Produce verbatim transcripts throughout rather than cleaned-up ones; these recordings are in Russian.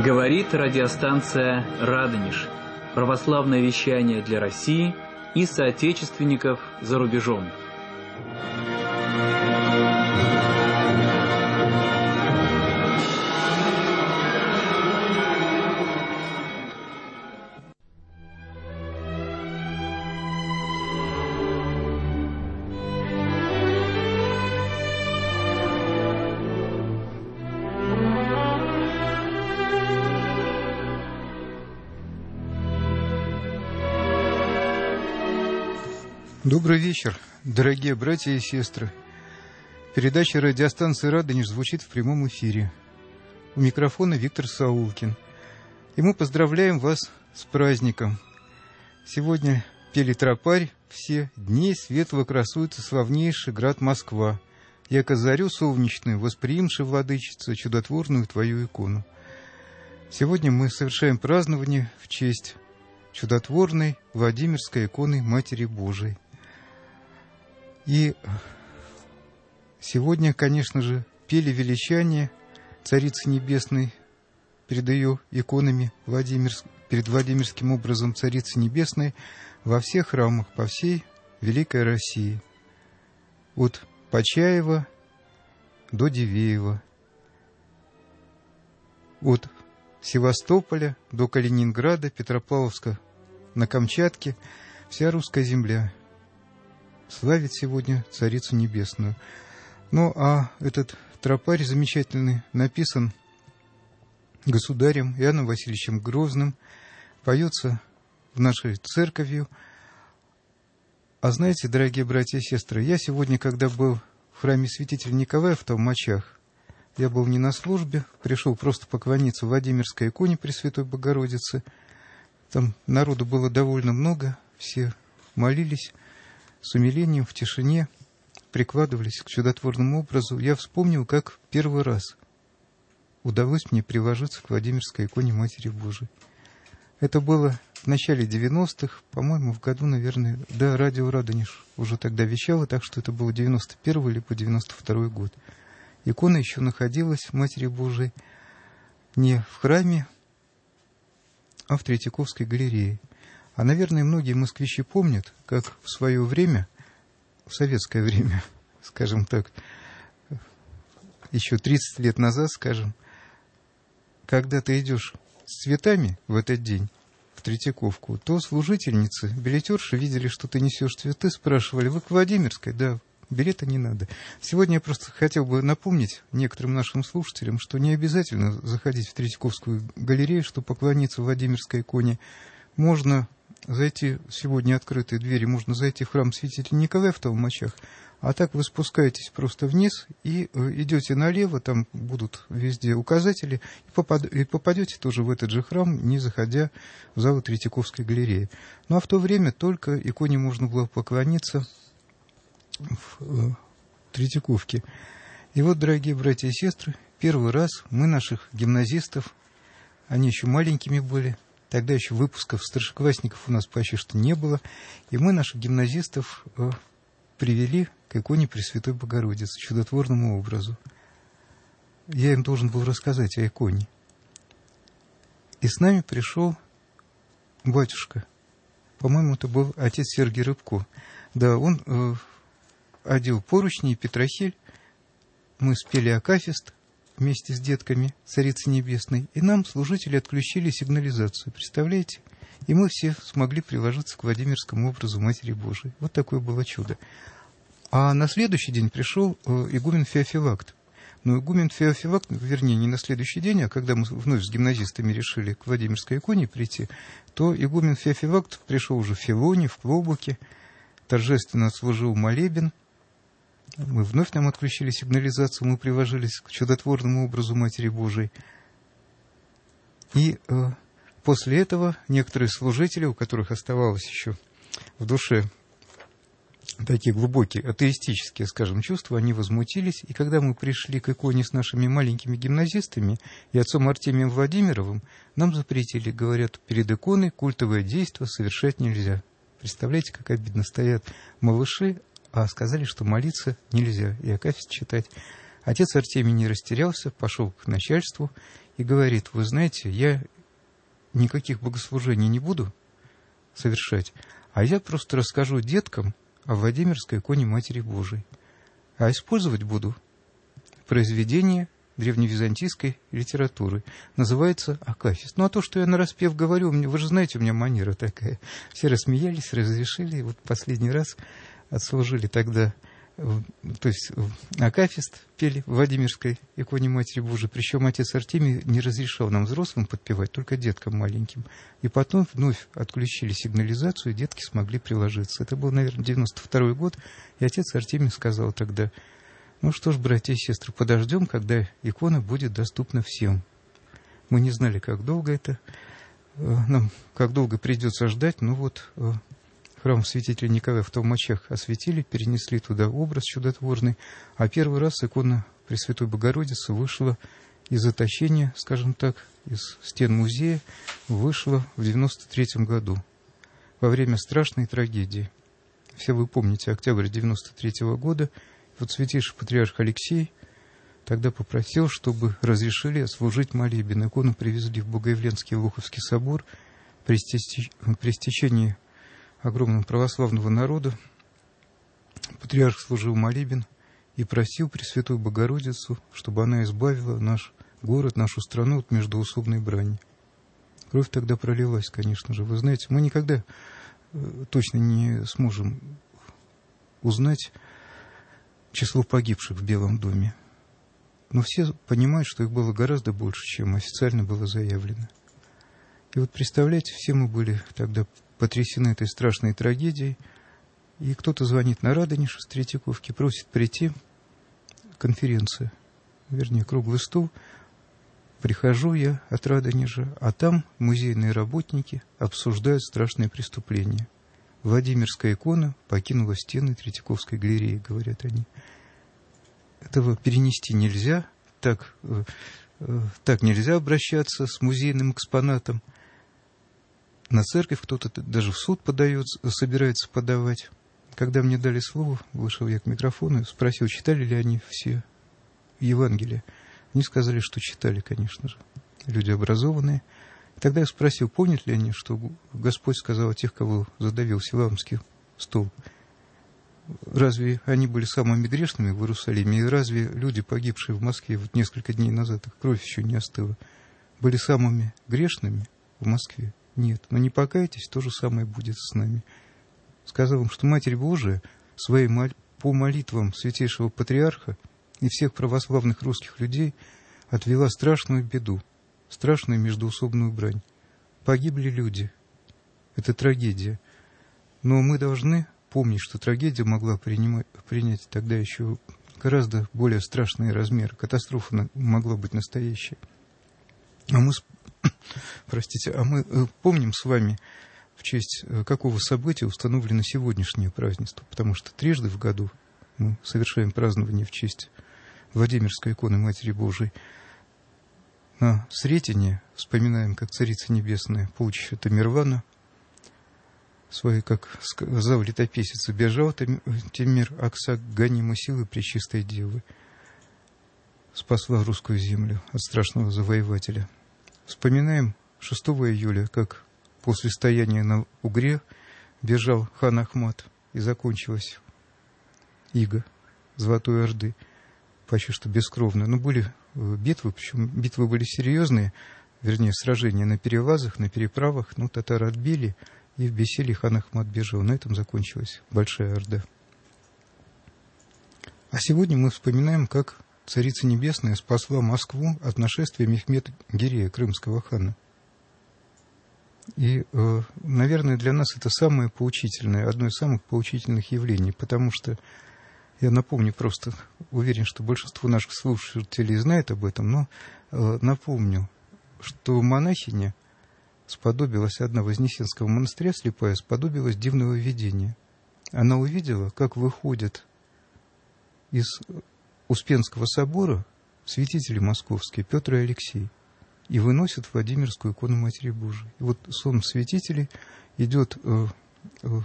Говорит радиостанция «Радонеж». Православное вещание для России и соотечественников за рубежом. Добрый вечер, дорогие братья и сестры. Передача радиостанции «Радонеж» звучит в прямом эфире. У микрофона Виктор Саулкин. И мы поздравляем вас с праздником. Сегодня пели тропарь все дней светло красуется славнейший град Москва. Яко зарю солнечную восприимши, владычица, чудотворную твою икону. Сегодня мы совершаем празднование в честь чудотворной Владимирской иконы Матери Божией. И сегодня, конечно же, пели величание Царицы Небесной перед ее иконами, Владимирск, перед Владимирским образом Царицы Небесной во всех храмах по всей Великой России. От Почаева до Дивеева, от Севастополя до Калининграда, Петропавловска на Камчатке, вся русская земля славит сегодня Царицу Небесную. Ну, а этот тропарь замечательный написан государем Иоанном Васильевичем Грозным, поется в нашей церковью. А знаете, дорогие братья и сестры, я сегодня, когда был в храме святителя Николая в Толмачах, я был не на службе, пришел просто поклониться Владимирской иконе Пресвятой Богородицы. Там народу было довольно много, все молились с умилением, в тишине, прикладывались к чудотворному образу. Я вспомнил, как первый раз удалось мне приложиться к Владимирской иконе Матери Божией. Это было в начале девяностых, по-моему, в году, наверное, да, радио «Радонеж» уже тогда вещало, так что это был девяносто первый либо девяносто второй год. Икона еще находилась Матери Божией не в храме, а в Третьяковской галерее. А, наверное, многие москвичи помнят, как в свое время, в советское время, скажем так, еще тридцать лет назад, скажем, когда ты идешь с цветами в этот день в Третьяковку, то служительницы, билетерши видели, что ты несешь цветы, спрашивали: вы к Владимирской? Да, билета не надо. Сегодня я просто хотел бы напомнить некоторым нашим слушателям, что не обязательно заходить в Третьяковскую галерею, чтобы поклониться Владимирской иконе. Можно зайти, сегодня открытые двери, можно зайти в храм святителя Николая в Толмачах, а так вы спускаетесь просто вниз и идете налево, там будут везде указатели, и, попад, и попадете тоже в этот же храм, не заходя в зал Третьяковской галереи. Ну а в то время только иконе можно было поклониться в Третьяковке. И вот, дорогие братья и сестры, первый раз мы наших гимназистов, они еще маленькими были, тогда еще выпусков старшеклассников у нас почти что не было, и мы наших гимназистов э, привели к иконе Пресвятой Богородицы, чудотворному образу. Я им должен был рассказать о иконе. И с нами пришел батюшка. По-моему, это был отец Сергий Рыбко. Да, он э, одел поручни и петрохиль. Мы спели акафист вместе с детками Царицы Небесной, и нам служители отключили сигнализацию, представляете? И мы все смогли приложиться к Владимирскому образу Матери Божией. Вот такое было чудо. А на следующий день пришел э, игумен Феофилакт. Но игумен Феофилакт, вернее, не на следующий день, а когда мы вновь с гимназистами решили к Владимирской иконе прийти, то игумен Феофилакт пришел уже в Филоне, в Клобуке, торжественно служил молебен. Мы вновь нам отключили сигнализацию, мы приложились к чудотворному образу Матери Божией. И э, после этого некоторые служители, у которых оставалось еще в душе такие глубокие атеистические, скажем, чувства, они возмутились. И когда мы пришли к иконе с нашими маленькими гимназистами и отцом Артемием Владимировым, нам запретили, говорят, перед иконой культовое действо совершать нельзя. Представляете, как обидно, стоят малыши, а сказали, что молиться нельзя и акафист читать. Отец Артемий не растерялся, пошел к начальству и говорит: вы знаете, я никаких богослужений не буду совершать, а я просто расскажу деткам о Владимирской иконе Матери Божией, а использовать буду произведение древневизантийской литературы. Называется «Акафист». Ну, а то, что я нараспев говорю, вы же знаете, у меня манера такая. Все рассмеялись, разрешили, и вот последний раз отслужили тогда, то есть Акафист пели в Владимирской иконе Матери Божией, причем отец Артемий не разрешал нам, взрослым, подпевать, только деткам маленьким. И потом вновь отключили сигнализацию, и детки смогли приложиться. Это был, наверное, девяносто второй год, и отец Артемий сказал тогда: ну что ж, братья и сестры, подождем, когда икона будет доступна всем. Мы не знали, как долго это, нам, как долго придется ждать, но вот храм святителя Николая в Толмачах осветили, перенесли туда образ чудотворный, а первый раз икона Пресвятой Богородицы вышла из заточения, скажем так, из стен музея, вышла в девяносто третьем году, во время страшной трагедии. Все вы помните, октябрь девяносто третьего года, вот святейший патриарх Алексей тогда попросил, чтобы разрешили отслужить молебен. Икону привезли в Богоявленский Луховский собор при стечении огромного православного народа. Патриарх служил молебен и просил Пресвятую Богородицу, чтобы она избавила наш город, нашу страну от междоусобной брани. Кровь тогда пролилась, конечно же. Вы знаете, мы никогда точно не сможем узнать число погибших в Белом доме. Но все понимают, что их было гораздо больше, чем официально было заявлено. И вот представляете, все мы были тогда потрясены этой страшной трагедией, и кто-то звонит на Радонеж из Третьяковки, просит прийти, конференция, вернее, круглый стол. Прихожу я от Радонежа, а там музейные работники обсуждают страшные преступления. Владимирская икона покинула стены Третьяковской галереи, говорят они. Этого перенести нельзя, так, так нельзя обращаться с музейным экспонатом. На церковь кто-то даже в суд подает, собирается подавать. Когда мне дали слово, вышел я к микрофону и спросил, читали ли они все Евангелие. Они сказали, что читали, конечно же. Люди образованные. Тогда я спросил, помнят ли они, что Господь сказал о тех, кого задавил Силаамский стол. Разве они были самыми грешными в Иерусалиме? И разве люди, погибшие в Москве вот несколько дней назад, их кровь еще не остыла, были самыми грешными в Москве? Нет. Но не покайтесь, то же самое будет с нами. Сказал им, что Матерь Божия своей мол... по молитвам святейшего патриарха и всех православных русских людей отвела страшную беду, страшную междоусобную брань. Погибли люди. Это трагедия. Но мы должны помнить, что трагедия могла принимать, принять тогда еще гораздо более страшные размеры. Катастрофа могла быть настоящая. А мы, простите, а мы помним с вами, в честь какого события установлено сегодняшнее празднество, потому что трижды в году мы совершаем празднование в честь Владимирской иконы Матери Божией. На Сретение вспоминаем, как Царица Небесная, полчища Тамирвана, своей, как сказал летописец, бежал Темир Аксак, гонимый силой Пречистой Девы, спасла русскую землю от страшного завоевателя. Вспоминаем шестого июля, как после стояния на Угре бежал хан Ахмат, и закончилась ига Золотой Орды, почти что бескровно. Но были битвы, причем битвы были серьезные, вернее, сражения на перевазах, на переправах, но татары отбили, и в бессилии хан Ахмат бежал. На этом закончилась Большая Орда. А сегодня мы вспоминаем, как Царица Небесная спасла Москву от нашествия Мехмед-Гирея, крымского хана. И, наверное, для нас это самое поучительное, одно из самых поучительных явлений, потому что, я напомню, просто уверен, что большинство наших слушателей знает об этом, но напомню, что монахиня сподобилась, одна Вознесенского монастыря, слепая, сподобилась дивного видения. Она увидела, как выходят из Успенского собора святители московские Петр и Алексей и выносят Владимирскую икону Матери Божией. И вот сон святителей, идет, э, э,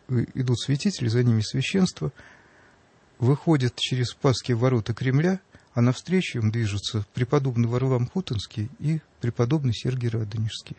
идут святители, за ними священство, выходят через Спасские ворота Кремля, а навстречу им движутся преподобный Варлаам Хутонский и преподобный Сергий Радонежский.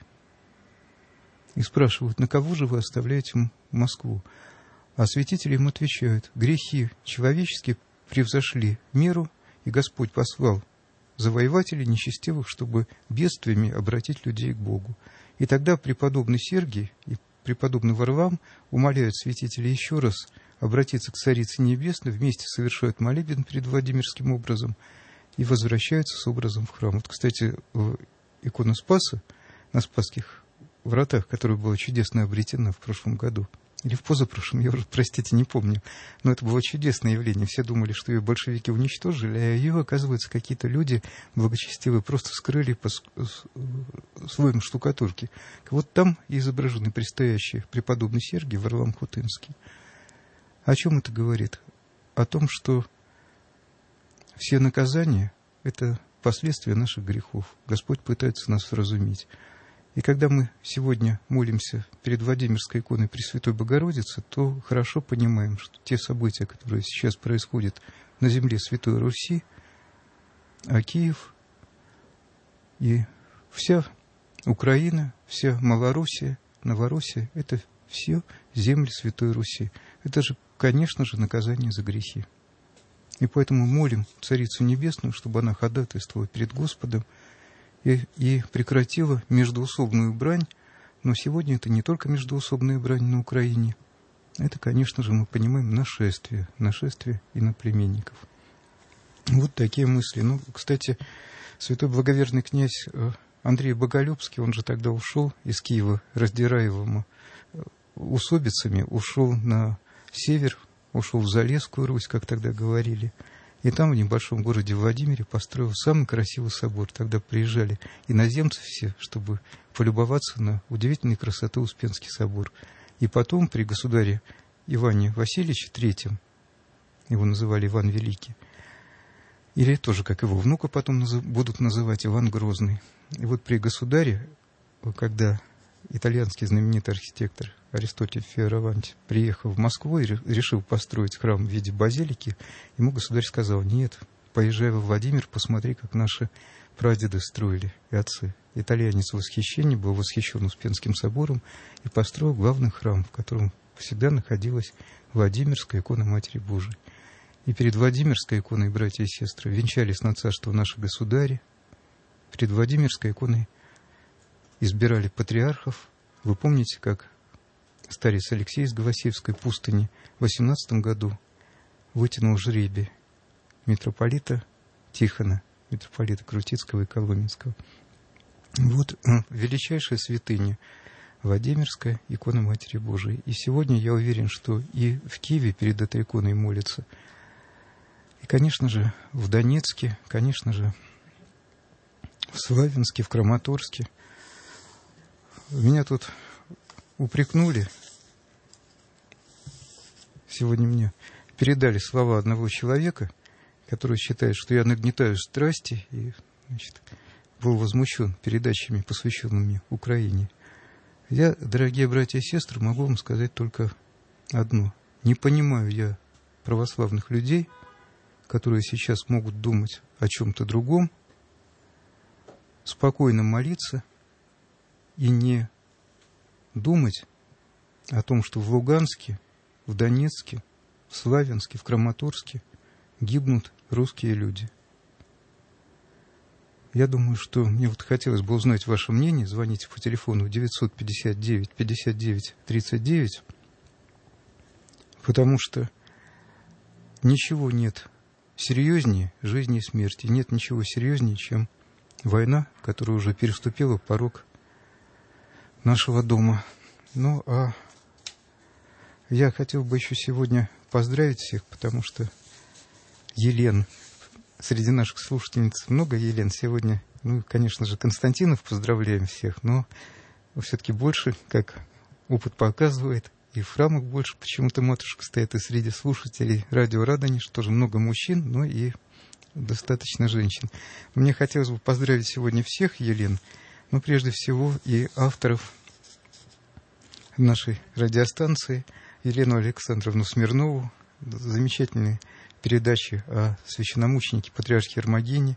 И спрашивают, на кого же вы оставляете Москву? А святители им отвечают, грехи человеческие превзошли меру, и Господь послал завоевателей нечестивых, чтобы бедствиями обратить людей к Богу. И тогда преподобный Сергий и преподобный Варлаам умоляют святителей еще раз обратиться к Царице Небесной, вместе совершают молебен перед Владимирским образом и возвращаются с образом в храм. Вот, кстати, икона Спаса на Спасских вратах, которая была чудесно обретена в прошлом году, или в позапрошлом, я уже, простите, не помню, но это было чудесное явление. Все думали, что ее большевики уничтожили, а ее, оказывается, какие-то люди благочестивые просто вскрыли по слоям штукатурки. Вот там изображены предстоящие преподобный Сергий, Варлаам Хутынский. О чем это говорит? О том, что все наказания – это последствия наших грехов. Господь пытается нас вразумить. И когда мы сегодня молимся перед Владимирской иконой Пресвятой Богородицы, то хорошо понимаем, что те события, которые сейчас происходят на земле Святой Руси, а Киев и вся Украина, вся Малоруссия, Новороссия – это все земли Святой Руси. Это же, конечно же, наказание за грехи. И поэтому молим Царицу Небесную, чтобы она ходатайствовала перед Господом и, и прекратила междоусобную брань. Но сегодня это не только междоусобная брань на Украине. Это, конечно же, мы понимаем нашествие, нашествие иноплеменников. Вот такие мысли. Ну, кстати, святой благоверный князь Андрей Боголюбский, он же тогда ушел из Киева, раздираемого усобицами, ушел на север, ушел в Залесскую Русь, как тогда говорили. И там, в небольшом городе Владимире, построил самый красивый собор. Тогда приезжали иноземцы все, чтобы полюбоваться на удивительной красоты Успенский собор. И потом при государе Иване Васильевиче Третьем, его называли Иван Великий, или тоже, как его внука потом назов... будут называть, Иван Грозный. И вот при государе, когда итальянский знаменитый архитектор Аристотель Фиораванти приехал в Москву и решил построить храм в виде базилики, ему государь сказал: нет, поезжай во Владимир, посмотри, как наши прадеды строили и отцы. Итальянец в восхищении был восхищен Успенским собором и построил главный храм, в котором всегда находилась Владимирская икона Матери Божией. И перед Владимирской иконой, братья и сестры, венчались на царство наши государи. Перед Владимирской иконой избирали патриархов. Вы помните, как старец Алексей из Голосеевской пустыни в восемнадцатом году вытянул жребий митрополита Тихона, митрополита Крутицкого и Коломенского. Вот величайшая святыня Владимирская икона Матери Божией. И сегодня я уверен, что и в Киеве перед этой иконой молятся. И, конечно же, в Донецке, конечно же, в Славянске, в Краматорске. Меня тут упрекнули. Сегодня мне передали слова одного человека, который считает, что я нагнетаю страсти, и, значит, был возмущен передачами, посвященными Украине. Я, дорогие братья и сестры, могу вам сказать только одно. Не понимаю я православных людей, которые сейчас могут думать о чем-то другом, спокойно молиться и не думать о том, что в Луганске, в Донецке, в Славянске, в Краматорске гибнут русские люди. Я думаю, что мне вот хотелось бы узнать ваше мнение. Звоните по телефону девятьсот пятьдесят девять пятьдесят девять тридцать девять, потому что ничего нет серьезнее жизни и смерти. Нет ничего серьезнее, чем война, которая уже переступила порог нашего дома. Ну, а я хотел бы еще сегодня поздравить всех, потому что Елен, среди наших слушательниц много Елен сегодня. Ну, конечно же, Константинов поздравляем всех, но все-таки больше, как опыт показывает, и в храмах больше почему-то матушка стоит, и среди слушателей радио Радонеж тоже много мужчин, но и достаточно женщин. Мне хотелось бы поздравить сегодня всех Елен, но прежде всего и авторов нашей радиостанции, Елену Александровну Смирнову, замечательный передачи о священномученике патриархе Ермогене.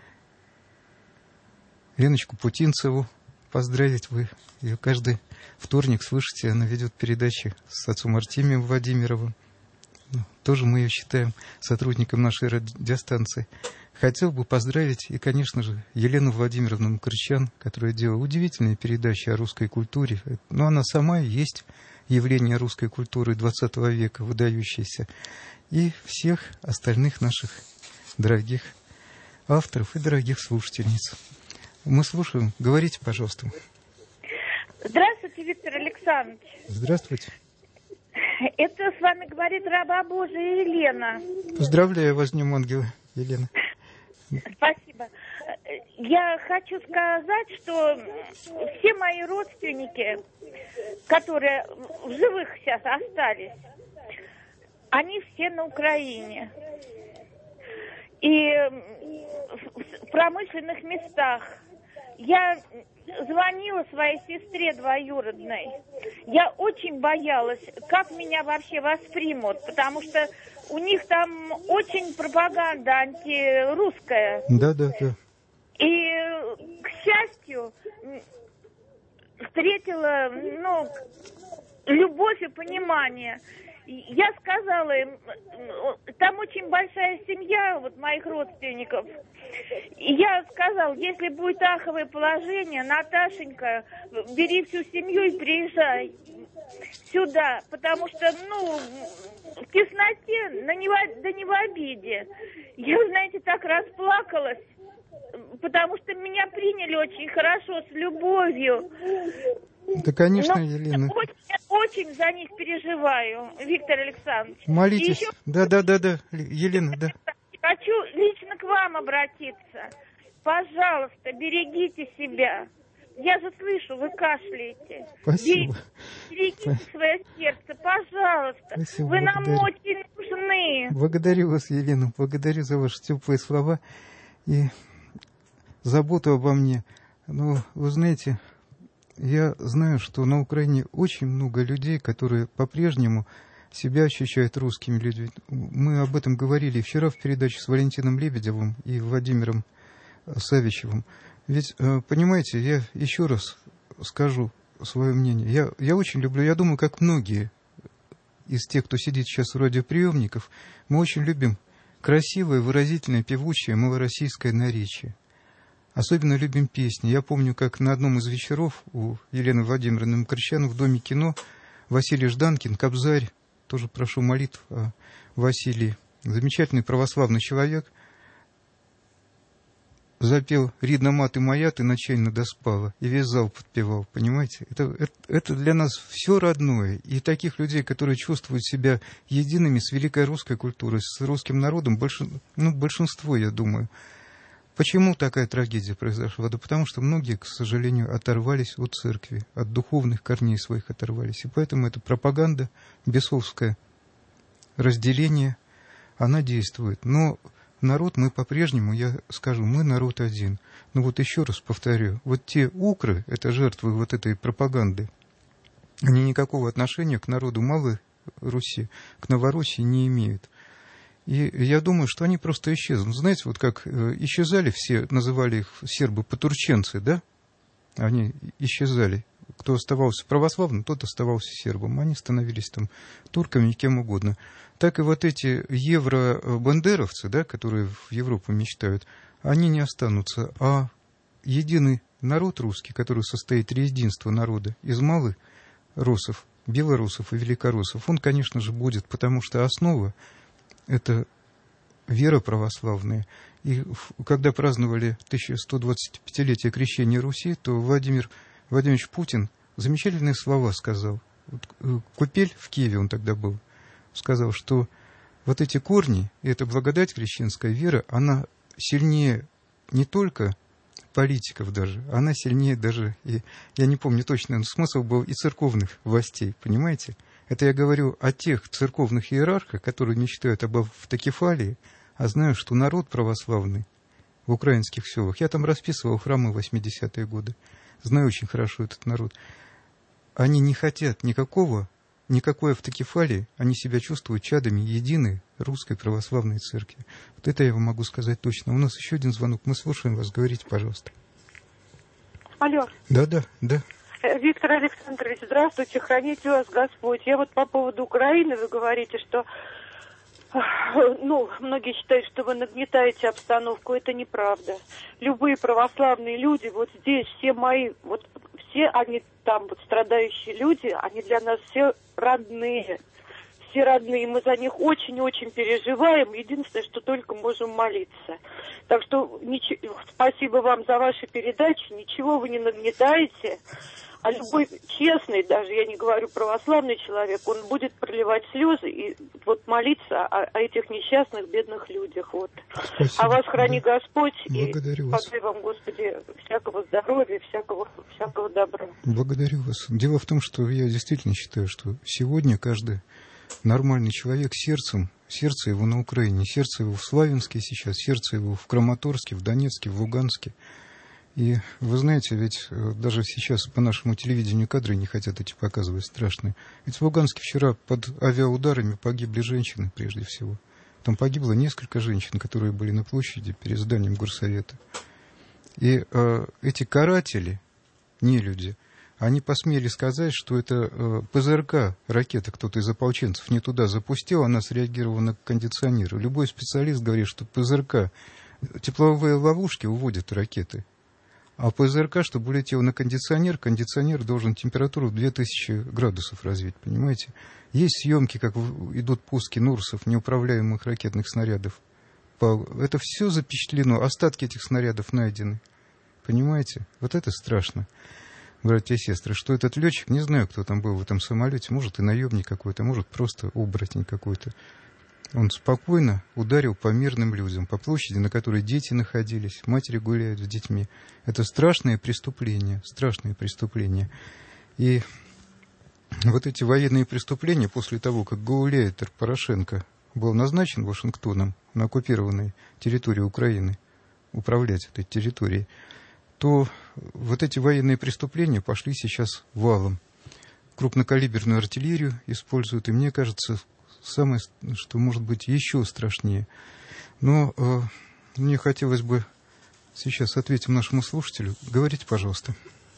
Леночку Путинцеву поздравить. Вы ее каждый вторник слышите. Она ведет передачи с отцом Артемием Владимировым. Ну, тоже мы ее считаем сотрудником нашей радиостанции. Хотел бы поздравить и, конечно же, Елену Владимировну Макарчан, которая делала удивительные передачи о русской культуре. Но она сама и есть явление русской культуры двадцатого века, выдающееся. И всех остальных наших дорогих авторов и дорогих слушательниц. Мы слушаем. Говорите, пожалуйста. Здравствуйте, Виктор Александрович. Здравствуйте. Это с вами говорит раба Божия Елена. Поздравляю вас, Днем Ангела, Елена. Спасибо. Я хочу сказать, что все мои родственники, которые в живых сейчас остались, они все на Украине. И в промышленных местах. Я звонила своей сестре двоюродной. Я очень боялась, как меня вообще воспримут, потому что у них там очень пропаганда антирусская. Да, да, да. И, к счастью, встретила, ну, любовь и понимание. Я сказала им, там очень большая семья вот моих родственников. И я сказала, если будет аховое положение, Наташенька, бери всю семью и приезжай сюда, потому что, ну, в тесноте, на не, да не в обиде. Я, знаете, так расплакалась, потому что меня приняли очень хорошо, с любовью. Да, конечно, Но Елена. Очень, очень за них переживаю, Виктор Александрович. Молитесь. Еще... Да, да, да, да, Елена, да. Хочу лично к вам обратиться. Пожалуйста, берегите себя. Я же слышу, вы кашляете. Спасибо. Берегите Спасибо. Свое сердце, пожалуйста. Спасибо, вы благодарю. нам очень нужны. Благодарю вас, Елена. Благодарю за ваши теплые слова и заботу обо мне. Но, вы знаете, я знаю, что на Украине очень много людей, которые по-прежнему себя ощущают русскими людьми. Мы об этом говорили вчера в передаче с Валентином Лебедевым и Владимиром Савичевым. Ведь, понимаете, я еще раз скажу свое мнение. Я, я очень люблю, я думаю, как многие из тех, кто сидит сейчас у радиоприемников, мы очень любим красивое, выразительное, певучее малороссийское наречие. Особенно любим песни. Я помню, как на одном из вечеров у Елены Владимировны Макарчан в Доме кино Василий Жданкин, Кобзарь, тоже прошу молитв о Василии, замечательный православный человек, запел «Ридна маты моя, ты ночально доспала», и весь зал подпевал, понимаете? Это, это, это для нас все родное. И таких людей, которые чувствуют себя едиными с великой русской культурой, с русским народом, большин, ну, большинство, я думаю. Почему такая трагедия произошла? Да потому что многие, к сожалению, оторвались от церкви, от духовных корней своих оторвались. И поэтому эта пропаганда, бесовское разделение, она действует. Но народ мы по-прежнему, я скажу, мы народ один. Но вот еще раз повторю, вот те укры, это жертвы вот этой пропаганды, они никакого отношения к народу Малой Руси, к Новороссии не имеют. И я думаю, что они просто исчезнут. Знаете, вот как исчезали все, называли их сербы-потурченцы, да? Они исчезали. Кто оставался православным, тот оставался сербом. Они становились там турками, кем угодно. Так и вот эти евро-бандеровцы, да, которые в Европу мечтают, они не останутся. А единый народ русский, который состоит из единства народа, из малых русов, белорусов и великороссов, он, конечно же, будет, потому что основа — это вера православная. И когда праздновали тысяча сто двадцатипятилетие крещения Руси, то Владимир Владимирович Путин замечательные слова сказал. Вот, Купель в Киеве он тогда был. Сказал, что вот эти корни, и эта благодать крещенская вера, она сильнее не только политиков даже, она сильнее даже, и, я не помню точно, но смысл был и церковных властей, понимаете? Это я говорю о тех церковных иерархах, которые мечтают об автокефалии, а знаю, что народ православный в украинских селах, я там расписывал храмы в восьмидесятые годы, знаю очень хорошо этот народ, они не хотят никакого, никакой автокефалии, они себя чувствуют чадами единой Русской Православной Церкви. Вот это я вам могу сказать точно. У нас еще один звонок. Мы слушаем вас. Говорите, пожалуйста. Алло. Да, да, да. Виктор Александрович, здравствуйте, храните вас Господь. Я вот по поводу Украины, вы говорите, что, ну, многие считают, что вы нагнетаете обстановку. Это неправда. Любые православные люди, вот здесь, все мои, вот все они там, вот страдающие люди, они для нас все родные. Все родные, мы за них очень-очень переживаем. Единственное, что только можем молиться. Так что ничего, спасибо вам за ваши передачи. Ничего вы не нагнетаете. А любой честный, даже я не говорю православный человек, он будет проливать слезы и вот молиться о, о этих несчастных, бедных людях. Вот. А вас храни да. Господь. Благодарю и вас. подай вам, Господи, всякого здоровья, всякого, всякого добра. Благодарю вас. Дело в том, что я действительно считаю, что сегодня каждый нормальный человек сердцем, сердце его на Украине, сердце его в Славянске сейчас, сердце его в Краматорске, в Донецке, в Луганске. И вы знаете, ведь даже сейчас по нашему телевидению кадры не хотят эти показывать страшные. Ведь в Луганске вчера под авиаударами погибли женщины прежде всего. Там погибло несколько женщин, которые были на площади перед зданием горсовета. И э, эти каратели, не люди, они посмели сказать, что это э, ПЗРК, ракета, кто-то из ополченцев не туда запустил, она среагировала на кондиционеры. Любой специалист говорит, что ПЗРК, тепловые ловушки уводят ракеты. А ПЗРК, чтобы улетел на кондиционер, кондиционер должен температуру две тысячи градусов развить, понимаете? Есть съемки, как идут пуски Нурсов, неуправляемых ракетных снарядов. Это все запечатлено, остатки этих снарядов найдены. Понимаете? Вот это страшно, братья и сестры, что этот летчик, не знаю, кто там был в этом самолете, может и наемник какой-то, может просто оборотень какой-то. Он спокойно ударил по мирным людям, по площади, на которой дети находились, матери гуляют с детьми. Это страшное преступление, страшное преступление. И вот эти военные преступления, после того, как гауляйтер Порошенко был назначен Вашингтоном на оккупированной территории Украины, управлять этой территорией, то вот эти военные преступления пошли сейчас валом. Крупнокалиберную артиллерию используют, и мне кажется, самое, что может быть еще страшнее. Но э, мне хотелось бы сейчас ответить нашему слушателю. Говорите, пожалуйста.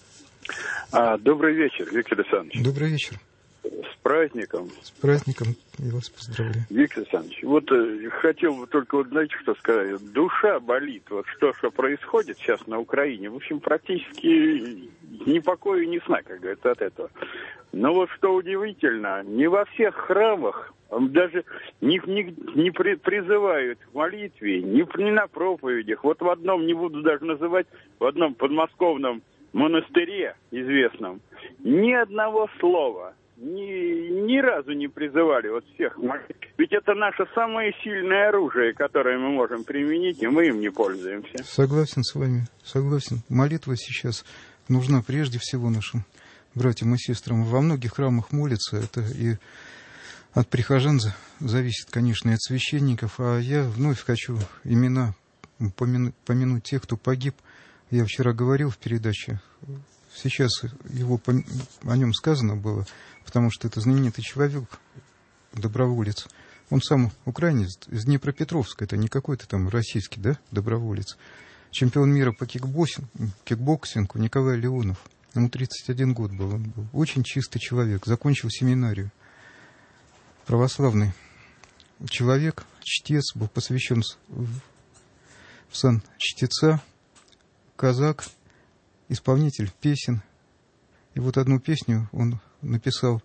А, добрый вечер, Виктор Александрович. Добрый вечер. С праздником. С праздником. Я вас поздравляю. Виктор Александрович, вот э, хотел бы только, вот, знаете, что сказать. Душа болит. Вот что, что происходит сейчас на Украине. В общем, практически ни покоя, ни сна, как говорится, от этого. Но вот что удивительно, не во всех храмах даже не, не, не при, призывают к молитве, не, не на проповедях. Вот в одном, не буду даже называть, в одном подмосковном монастыре известном, ни одного слова, ни, ни разу не призывали вот всех молить. Ведь это наше самое сильное оружие, которое мы можем применить, и мы им не пользуемся. Согласен с вами, согласен. Молитва сейчас нужна прежде всего нашим братьям и сестрам. Во многих храмах молятся, это и от прихожан зависит, конечно, и от священников. А я вновь хочу имена помянуть, помянуть тех, кто погиб. Я вчера говорил в передаче, сейчас его, о нем сказано было, потому что это знаменитый человек, доброволец. Он сам украинец, из Днепропетровска, это не какой-то там российский, да, доброволец. Чемпион мира по кикбоксингу, кикбоксингу Николай Леонов. Ему тридцать один год был, он был очень чистый человек, закончил семинарию. Православный человек, чтец, был посвящен в сан чтеца, казак, исполнитель песен. И вот одну песню он написал,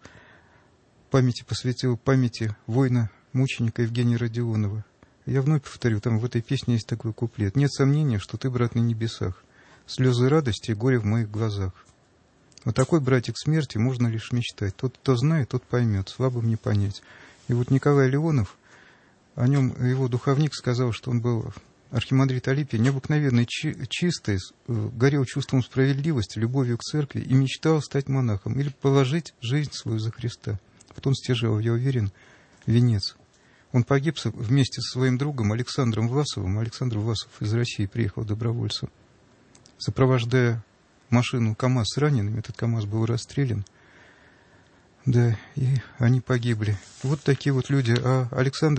памяти посвятил памяти воина-мученика Евгения Родионова. Я вновь повторю, там в этой песне есть такой куплет. «Нет сомнения, что ты, брат, на небесах, слезы радости и горе в моих глазах. О такой, братик, смерти можно лишь мечтать. Тот, кто знает, тот поймет, слабым не понять». И вот Николай Леонов, о нем его духовник сказал, что он был архимандрит Алипий, необыкновенно чи- чистый, горел чувством справедливости, любовью к церкви и мечтал стать монахом или положить жизнь свою за Христа. Вот он стяжал, я уверен, венец. Он погиб вместе со своим другом Александром Власовым. Александр Власов из России приехал добровольцем, сопровождая машину КАМАЗ с ранеными. Этот КАМАЗ был расстрелян. Да, и они погибли. Вот такие вот люди. А Александр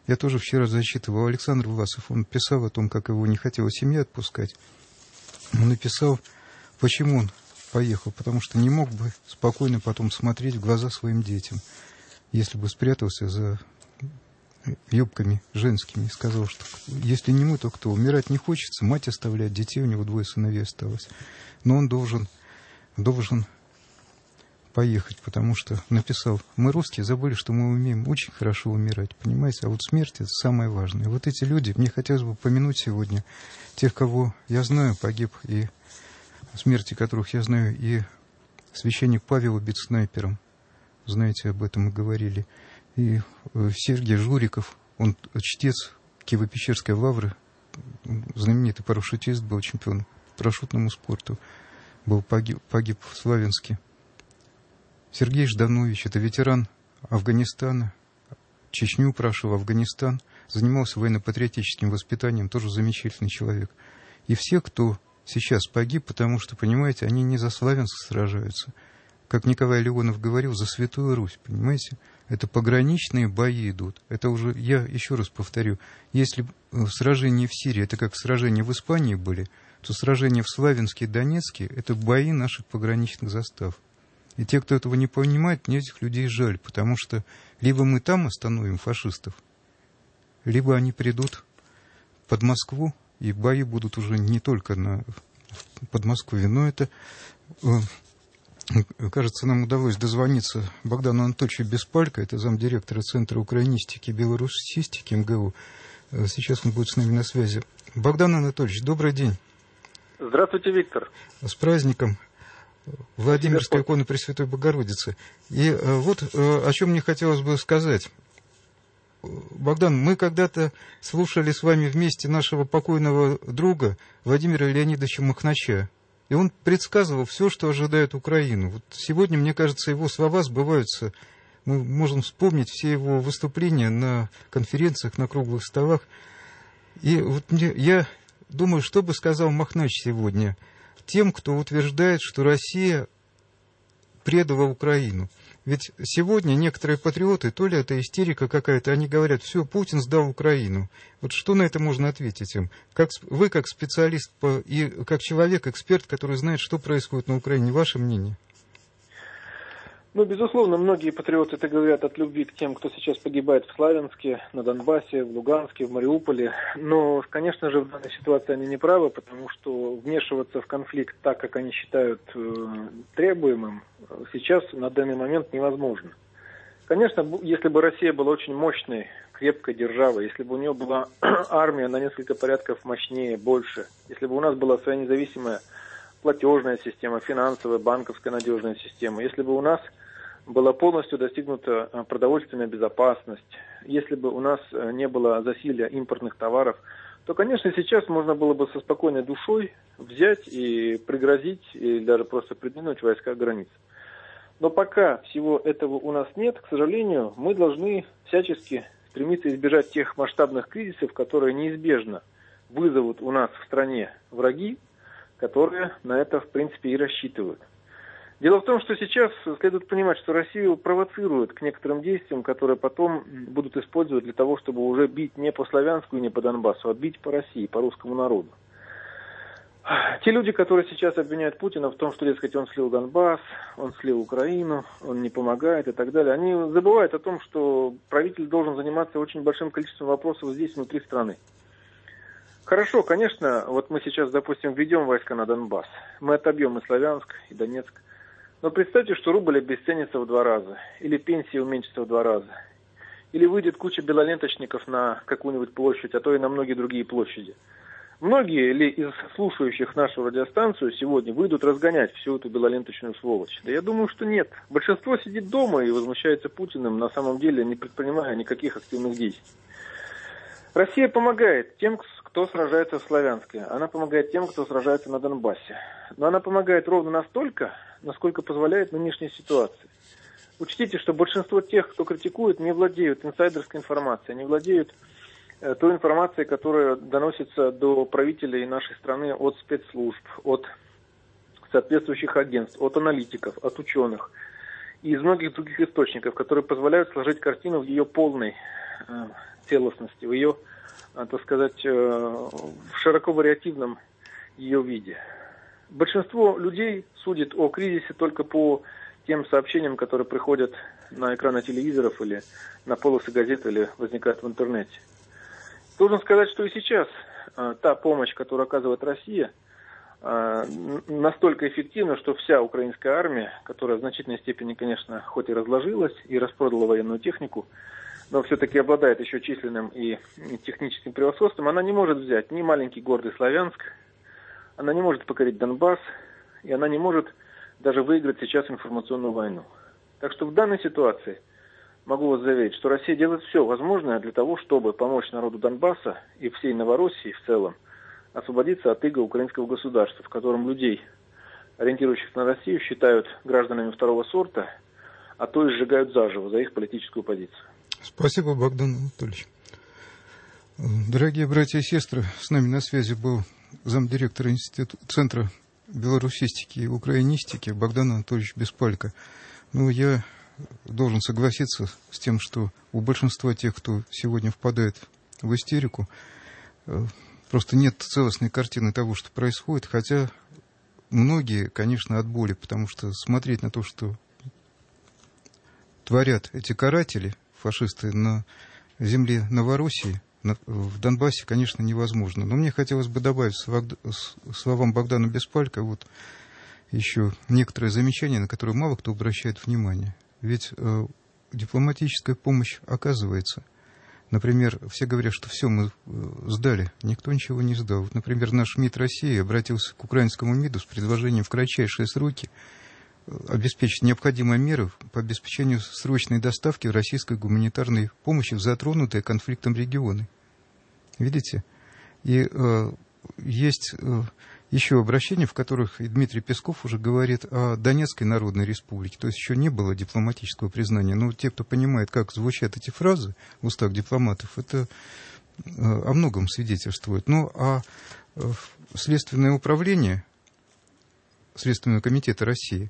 Я тоже вчера зачитывал. Александр Власов, он писал о том, как его не хотела семья отпускать. Он написал, почему он поехал. Потому что не мог бы спокойно потом смотреть в глаза своим детям, если бы спрятался за юбками женскими и сказал, что если не мы, то кто? Умирать не хочется, мать оставлять, детей, у него двое сыновей осталось. Но он должен, должен поехать, потому что написал, мы русские забыли, что мы умеем очень хорошо умирать, понимаете, а вот смерть это самое важное. И вот эти люди, мне хотелось бы помянуть сегодня тех, кого я знаю, погиб, и смерти которых я знаю, и священник Павел убит снайпером, знаете, об этом мы говорили. И Сергей Журиков, он чтец Киево-Печерской лавры, знаменитый парашютист, был чемпион по парашютному спорту, был погиб, погиб в Славянске. Сергей Жданович, это ветеран Афганистана, Чечню прошел, Афганистан, занимался военно-патриотическим воспитанием, тоже замечательный человек. И все, кто сейчас погиб, потому что, понимаете, они не за Славянск сражаются, как Николай Леонов говорил, за Святую Русь, понимаете? Это пограничные бои идут. Это уже, я еще раз повторю, если сражения в Сирии, это как сражения в Испании были, то сражения в Славянске и Донецке, это бои наших пограничных застав. И те, кто этого не понимает, мне этих людей жаль, потому что либо мы там остановим фашистов, либо они придут под Москву, и бои будут уже не только на Подмосковье, но это... Кажется, нам удалось дозвониться Богдану Анатольевичу Беспалько, это замдиректора Центра украинистики и белорусистики эм гэ у. Сейчас он будет с нами на связи. Богдан Анатольевич, добрый день. Здравствуйте, Виктор. С праздником Владимирской иконы Пресвятой Богородицы. И вот о чем мне хотелось бы сказать. Богдан, мы когда-то слушали с вами вместе нашего покойного друга Владимира Леонидовича Махнача. И он предсказывал все, что ожидает Украину. Вот сегодня, мне кажется, его слова сбываются. Мы можем вспомнить все его выступления на конференциях, на круглых столах. И вот мне, я думаю, что бы сказал Махнач сегодня тем, кто утверждает, что Россия предала Украину. Ведь сегодня некоторые патриоты, то ли это истерика какая-то, они говорят, все, Путин сдал Украину. Вот что на это можно ответить им? Как, вы как специалист по, и как человек, эксперт, который знает, что происходит на Украине, ваше мнение? Ну, безусловно, многие патриоты это говорят от любви к тем, кто сейчас погибает в Славянске, на Донбассе, в Луганске, в Мариуполе. Но, конечно же, в данной ситуации они не правы, потому что вмешиваться в конфликт так, как они считают э, требуемым, сейчас на данный момент невозможно. Конечно, если бы Россия была очень мощной, крепкой державой, если бы у нее была армия на несколько порядков мощнее, больше, если бы у нас была своя независимая платежная система, финансовая, банковская надежная система, если бы у нас была полностью достигнута продовольственная безопасность, если бы у нас не было засилья импортных товаров, то, конечно, сейчас можно было бы со спокойной душой взять и пригрозить, или даже просто придвинуть войска к границе. Но пока всего этого у нас нет, к сожалению, мы должны всячески стремиться избежать тех масштабных кризисов, которые неизбежно вызовут у нас в стране враги, которые на это, в принципе, и рассчитывают. Дело в том, что сейчас следует понимать, что Россию провоцируют к некоторым действиям, которые потом будут использовать для того, чтобы уже бить не по Славянску и не по Донбассу, а бить по России, по русскому народу. Те люди, которые сейчас обвиняют Путина в том, что, дескать, он слил Донбасс, он слил Украину, он не помогает и так далее, они забывают о том, что правитель должен заниматься очень большим количеством вопросов здесь, внутри страны. Хорошо, конечно, вот мы сейчас, допустим, введем войска на Донбасс, мы отобьем и Славянск, и Донецк, но представьте, что рубль обесценится в два раза, или пенсии уменьшатся в два раза, или выйдет куча белоленточников на какую-нибудь площадь, а то и на многие другие площади. Многие ли из слушающих нашу радиостанцию сегодня выйдут разгонять всю эту белоленточную сволочь? Да я думаю, что нет. Большинство сидит дома и возмущается Путиным, на самом деле не предпринимая никаких активных действий. Россия помогает тем, кто сражается в Славянске. Она помогает тем, кто сражается на Донбассе. Но она помогает ровно настолько, насколько позволяет нынешняя ситуация. Учтите, что большинство тех, кто критикует, не владеют инсайдерской информацией, не владеют э, той информацией, которая доносится до правителей нашей страны от спецслужб, от соответствующих агентств, от аналитиков, от ученых и из многих других источников, которые позволяют сложить картину в ее полной, э, целостности, в ее, так сказать, в широко вариативном ее виде. Большинство людей судит о кризисе только по тем сообщениям, которые приходят на экраны телевизоров или на полосы газет или возникают в интернете. Должен сказать, что и сейчас та помощь, которую оказывает Россия, настолько эффективна, что вся украинская армия, которая в значительной степени, конечно, хоть и разложилась и распродала военную технику, но все-таки обладает еще численным и техническим превосходством, она не может взять ни маленький гордый Славянск, она не может покорить Донбасс, и она не может даже выиграть сейчас информационную войну. Так что в данной ситуации могу вас заверить, что Россия делает все возможное для того, чтобы помочь народу Донбасса и всей Новороссии в целом освободиться от ига украинского государства, в котором людей, ориентирующихся на Россию, считают гражданами второго сорта, а то и сжигают заживо за их политическую позицию. Спасибо, Богдан Анатольевич. Дорогие братья и сестры, с нами на связи был замдиректора института, Центра белорусистики и украинистики Богдан Анатольевич Беспалько. Ну, я должен согласиться с тем, что у большинства тех, кто сегодня впадает в истерику, просто нет целостной картины того, что происходит, хотя многие, конечно, от боли, потому что смотреть на то, что творят эти каратели, фашисты, на земле Новороссии, на, в Донбассе, конечно, невозможно. Но мне хотелось бы добавить словам Богдана Беспалько вот еще некоторые замечания, на которые мало кто обращает внимание. Ведь э, дипломатическая помощь оказывается. Например, все говорят, что все мы сдали. Никто ничего не сдал. Вот, например, наш МИД России обратился к украинскому МИДу с предложением в кратчайшие сроки обеспечить необходимые меры по обеспечению срочной доставки российской гуманитарной помощи в затронутые конфликтом регионы. Видите? И э, есть э, еще обращения, в которых и Дмитрий Песков уже говорит о Донецкой Народной Республике. То есть еще не было дипломатического признания. Но те, кто понимает, как звучат эти фразы в устах дипломатов, это э, о многом свидетельствует. Ну, а э, Следственное управление Следственного комитета России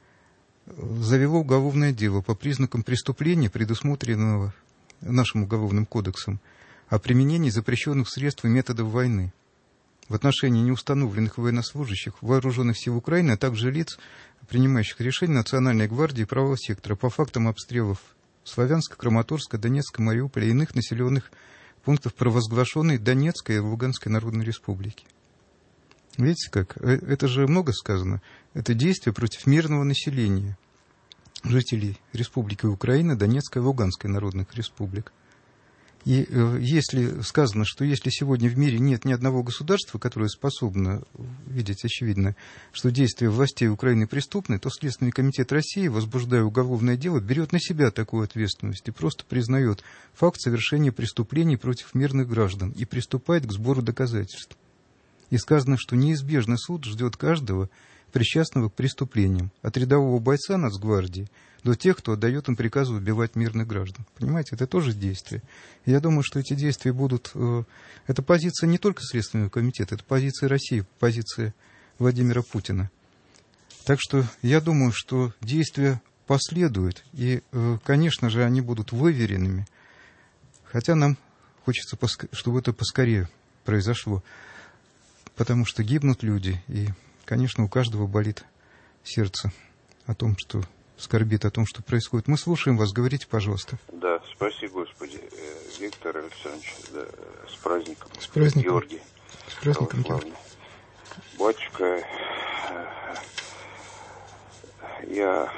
завело уголовное дело по признакам преступления, предусмотренного нашим уголовным кодексом, о применении запрещенных средств и методов войны в отношении неустановленных военнослужащих вооруженных сил Украины, а также лиц, принимающих решения Национальной гвардии и правого сектора по фактам обстрелов Славянска, Краматорска, Донецка, Мариуполя и иных населенных пунктов провозглашенной Донецкой и Луганской Народной Республики. Видите как? Это же много сказано. Это действие против мирного населения жителей Республики Украина, Донецкой и Луганской Народных Республик. И э, если сказано, что если сегодня в мире нет ни одного государства, которое способно видеть очевидно, что действия властей Украины преступны, то Следственный комитет России, возбуждая уголовное дело, берет на себя такую ответственность и просто признает факт совершения преступлений против мирных граждан и приступает к сбору доказательств. И сказано, что неизбежно суд ждет каждого, причастного к преступлениям, от рядового бойца Нацгвардии до тех, кто отдает им приказы убивать мирных граждан. Понимаете, это тоже действие. И я думаю, что эти действия будут... Э, это позиция не только Следственного комитета, это позиция России, позиция Владимира Путина. Так что я думаю, что действия последуют, и, э, конечно же, они будут выверенными, хотя нам хочется, чтобы это поскорее произошло. Потому что гибнут люди, и, конечно, у каждого болит сердце о том, что скорбит о том, что происходит. Мы слушаем вас, говорите, пожалуйста. Да, спаси Господи, Виктор Александрович, да, с праздником. С праздником. Георгий. С праздником, Георгий. Батюшка, я,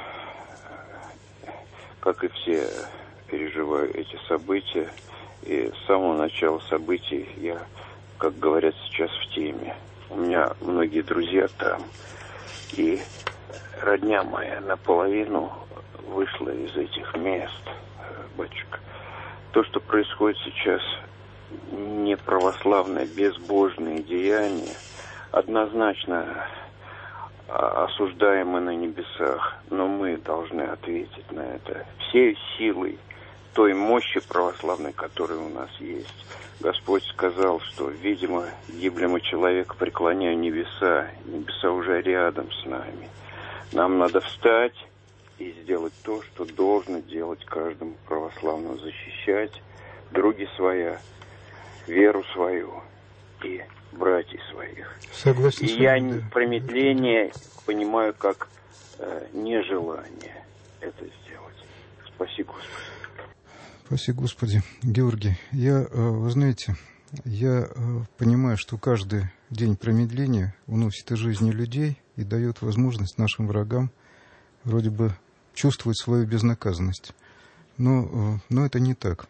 как и все, переживаю эти события, и с самого начала событий я, как говорят сейчас, в теме. У меня многие друзья там, и родня моя наполовину вышла из этих мест, батюшка. То, что происходит сейчас, не православное, безбожные деяния, однозначно осуждаемы на небесах, но мы должны ответить на это всей силой той мощи православной, которая у нас есть. Господь сказал, что, видимо, гиблему человеку преклоняю небеса, небеса уже рядом с нами. Нам надо встать и сделать то, что должно делать каждому православному, защищать други своя, веру свою и братьев своих. Согласен. И я да. промедление понимаю как э, нежелание это сделать. Спаси Господи. Спаси Господи. Георгий, я, вы знаете, я понимаю, что каждый день промедления уносит из жизни людей и дает возможность нашим врагам вроде бы чувствовать свою безнаказанность. Но, но это не так.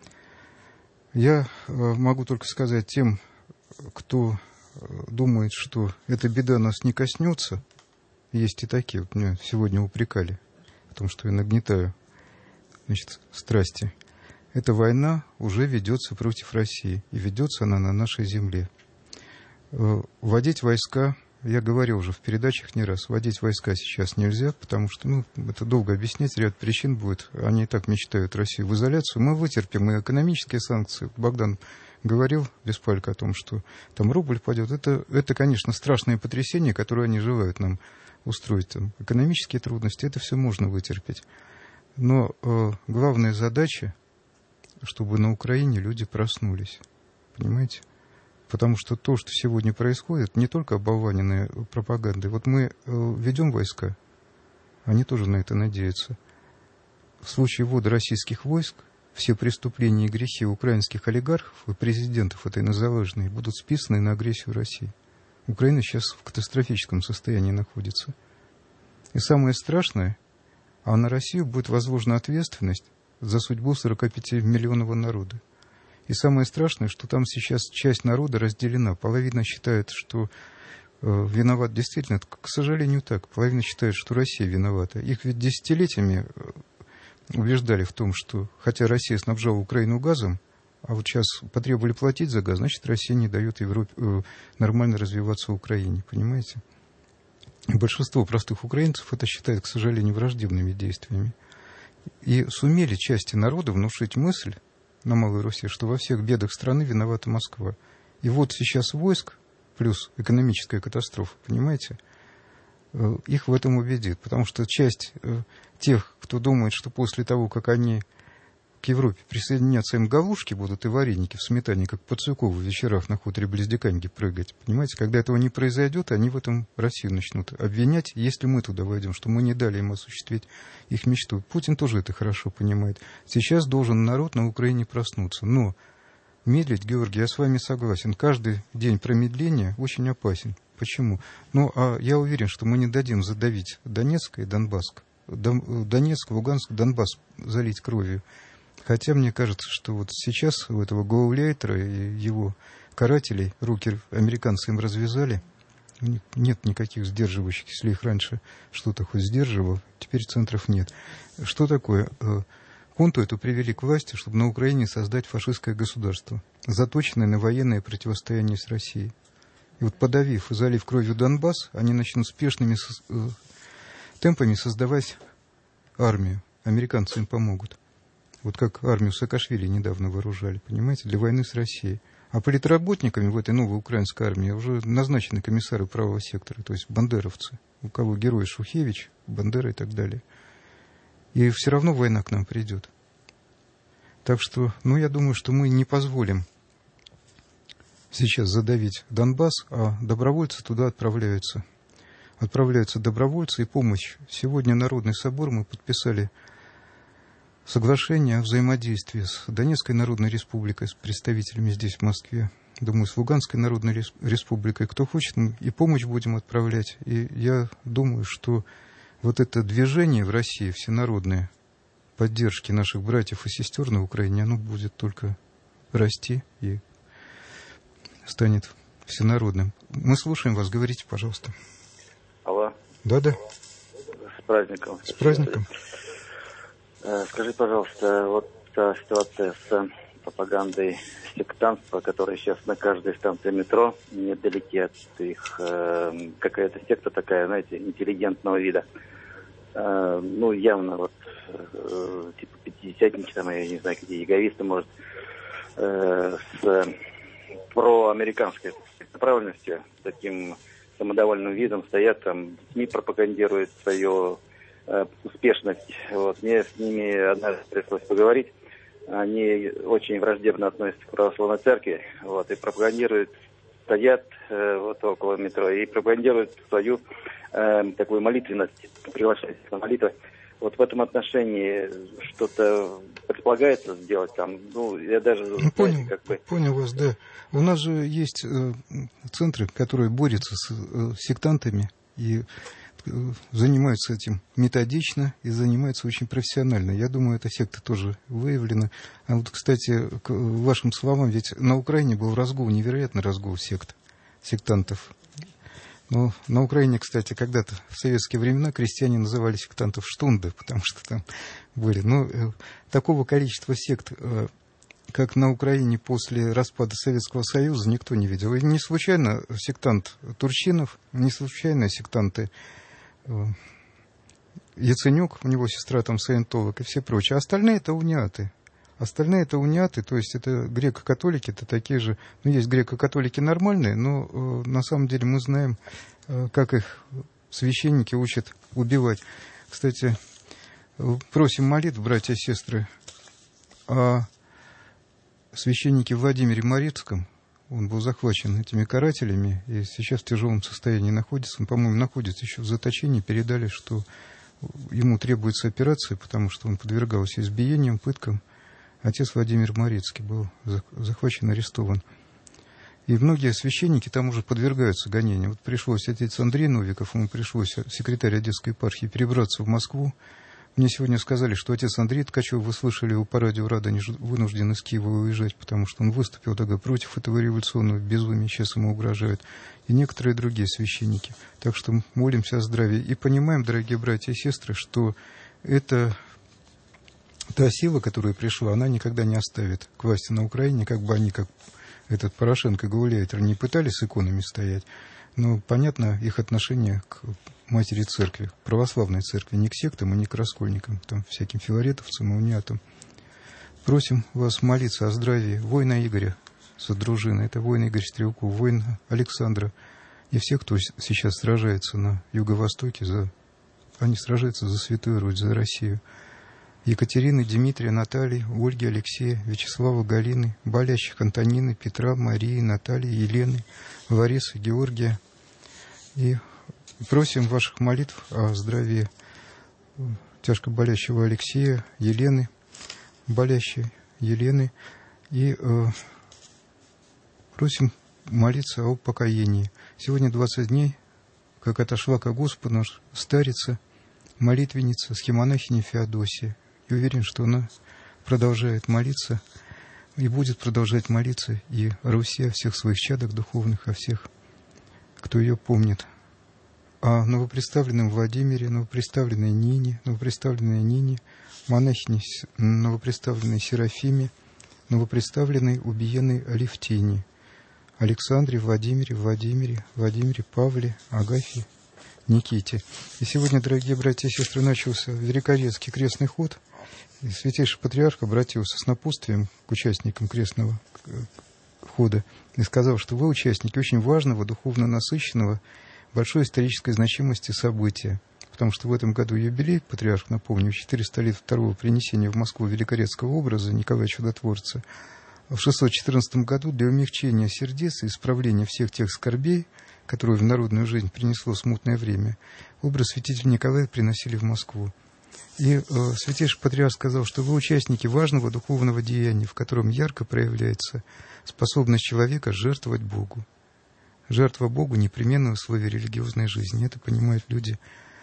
Я могу только сказать тем, кто думает, что эта беда нас не коснется, есть и такие, вот меня сегодня упрекали в том, что я нагнетаю, значит, страсти. Эта война уже ведется против России, и ведется она на нашей земле. Вводить войска, я говорил уже в передачах не раз, вводить войска сейчас нельзя, потому что, ну, это долго объяснять, ряд причин будет. Они и так мечтают Россию в изоляцию. Мы вытерпим и экономические санкции. Богдан говорил, Беспалько, о том, что там рубль падет. Это, это, конечно, страшные потрясения, которые они желают нам устроить. Там, экономические трудности, это все можно вытерпеть. Но э, главная задача, чтобы на Украине люди проснулись. Понимаете? Потому что то, что сегодня происходит, не только оболваненная пропагандой. Вот мы э, ведем войска, они тоже на это надеются. В случае ввода российских войск все преступления и грехи украинских олигархов и президентов этой незалежной будут списаны на агрессию России. Украина сейчас в катастрофическом состоянии находится. И самое страшное, а на Россию будет возложена ответственность за судьбу сорокапятимиллионного народа. И самое страшное, что там сейчас часть народа разделена. Половина считает, что э, виноват действительно, это, к сожалению, так. Половина считает, что Россия виновата. Их ведь десятилетиями убеждали в том, что хотя Россия снабжала Украину газом, а вот сейчас потребовали платить за газ, значит, Россия не дает Европе э, нормально развиваться в Украине, понимаете? И большинство простых украинцев это считает, к сожалению, враждебными действиями. И сумели части народа внушить мысль на Малой Руси, что во всех бедах страны виновата Москва. И вот сейчас войск плюс экономическая катастрофа, понимаете, э, их в этом убедит. Потому что часть э, тех, кто думает, что после того, как они к Европе присоединятся, им галушки будут и вареники в сметане, как Пацюков в вечерах на хуторе близ Диканьки прыгать. Понимаете, когда этого не произойдет, они в этом Россию начнут обвинять, если мы туда войдем, что мы не дали им осуществить их мечту. Путин тоже это хорошо понимает. Сейчас должен народ на Украине проснуться. Но медлить, Георгий, я с вами согласен. Каждый день промедления очень опасен. Почему? Ну, а я уверен, что мы не дадим задавить Донецк и Донбасс. Донецк, Луганск, Донбасс залить кровью. Хотя мне кажется, что вот сейчас у этого Гоулейтера и его карателей руки американцы им развязали. У них нет никаких сдерживающих, если их раньше что-то хоть сдерживало, теперь центров нет. Что такое? Хунту эту привели к власти, чтобы на Украине создать фашистское государство, заточенное на военное противостояние с Россией. И вот подавив и залив кровью Донбасс, они начнут спешными темпами создавать армию. Американцы им помогут. Вот как армию Саакашвили недавно вооружали, понимаете, для войны с Россией. А политработниками в этой новой украинской армии уже назначены комиссары правого сектора, то есть бандеровцы, у кого герой Шухевич, Бандера и так далее. И все равно война к нам придет. Так что, ну, я думаю, что мы не позволим сейчас задавить Донбасс, а добровольцы туда отправляются. Отправляются добровольцы и помощь. Сегодня Народный собор мы подписали соглашение о взаимодействии с Донецкой Народной Республикой, с представителями здесь, в Москве, думаю, с Луганской Народной Республикой. Кто хочет, мы и помощь будем отправлять. И я думаю, что вот это движение в России всенародное, поддержки наших братьев и сестер на Украине, оно будет только расти и станет всенародным. Мы слушаем вас, говорите, пожалуйста. Алло. Да-да. С праздником. С праздником. Скажи, пожалуйста, вот та ситуация с пропагандой сектантства, которая сейчас на каждой станции метро, недалеки от их, э, какая-то секта такая, знаете, интеллигентного вида. Э, ну, явно вот, э, типа пятидесятники, там, я не знаю, какие яговисты, может, э, с проамериканской направленностью, с таким самодовольным видом стоят, там, СМИ пропагандируют свое успешность. Вот. Мне с ними однажды пришлось поговорить. они очень враждебно относятся к православной церкви, вот, и пропагандируют, стоят э, вот около метро и пропагандируют свою э, такую молитвенность, приглашают на молитву. Вот в этом отношении что-то предполагается сделать там, ну, я даже... Ну, понял, как бы... понял вас, да. У нас же есть э, центры, которые борются с э, сектантами и э, занимаются этим методично и занимаются очень профессионально. Я думаю, эта секта тоже выявлена. А вот, кстати, к вашим словам, ведь на Украине был разгул, невероятный разгул сект, сектантов. Но на Украине, кстати, когда-то в советские времена крестьяне называли сектантов штунды, потому что там были. Но э, такого количества сект, э, как на Украине после распада Советского Союза, никто не видел. И не случайно сектант Турчинов, не случайно сектанты э, Яценюк, у него сестра там саентолог и все прочие. А остальные это униаты. Остальные это униаты, то есть это греко-католики, это такие же, ну, есть греко-католики нормальные, но э, на самом деле мы знаем, э, как их священники учат убивать. Кстати, э, просим молитв, братья и сестры, о священнике Владимире Морецком. Он был захвачен этими карателями и сейчас в тяжелом состоянии находится. Он, по-моему, находится еще в заточении. Передали, что ему требуется операция, потому что он подвергался избиениям, пыткам. Отец Владимир Морецкий был захвачен, арестован. И многие священники там уже подвергаются гонениям. Вот пришлось отец Андрей Новиков, ему пришлось, секретарь Одесской епархии, перебраться в Москву. Мне сегодня сказали, что отец Андрей Ткачев, вы слышали его по радио Рада, вынужден из Киева уезжать, потому что он выступил тогда против этого революционного безумия, сейчас ему угрожают. И некоторые другие священники. Так что молимся о здравии. И понимаем, дорогие братья и сестры, что это... Та сила, которая пришла, она никогда не оставит к власти на Украине, как бы они, как этот Порошенко и Гауляйтер, не пытались с иконами стоять. Но понятно их отношение к матери церкви, к православной церкви, не к сектам и не к раскольникам, там, всяким филаретовцам и униатам. Просим вас молиться о здравии воина Игоря со дружиной. Это воин Игорь Стрелков, воин Александра и всех, кто сейчас сражается на Юго-Востоке. За... Они сражаются за Святую Русь, за Россию. Екатерины, Дмитрия, Натальи, Ольги, Алексея, Вячеслава, Галины, болящих Антонины, Петра, Марии, Натальи, Елены, Ларисы, Георгия. И просим ваших молитв о здравии тяжко болящего Алексея, Елены, болящей Елены. И э, просим молиться о покаянии. Сегодня двадцать дней, как отошла ко Господу наша старица, молитвенница, схемонахиня Феодосия. И уверен, что она продолжает молиться и будет продолжать молиться и о Руси, о всех своих чадах духовных, о всех, кто ее помнит. О новоприставленном Владимире, новоприставленной Нине, новоприставленной Нине, монахине новоприставленной Серафиме, новоприставленной убиенной Алевтине, Александре, Владимире, Владимире, Владимире, Павле, Агафье, Никите. И сегодня, дорогие братья и сестры, начался Великорецкий крестный ход. И Святейший Патриарх обратился с напутствием к участникам крестного хода и сказал, что вы участники очень важного, духовно насыщенного, большой исторической значимости события. Потому что в этом году юбилей, Патриарх, напомню, четыреста лет второго принесения в Москву Великорецкого образа Николая Чудотворца. В шестьсот четырнадцатом году для умягчения сердец и исправления всех тех скорбей, которые в народную жизнь принесло смутное время, образ святителя Николая приносили в Москву. И э, Святейший Патриарх сказал, что вы участники важного духовного деяния, в котором ярко проявляется способность человека жертвовать Богу. Жертва Богу — непременное условие религиозной жизни. Это понимают люди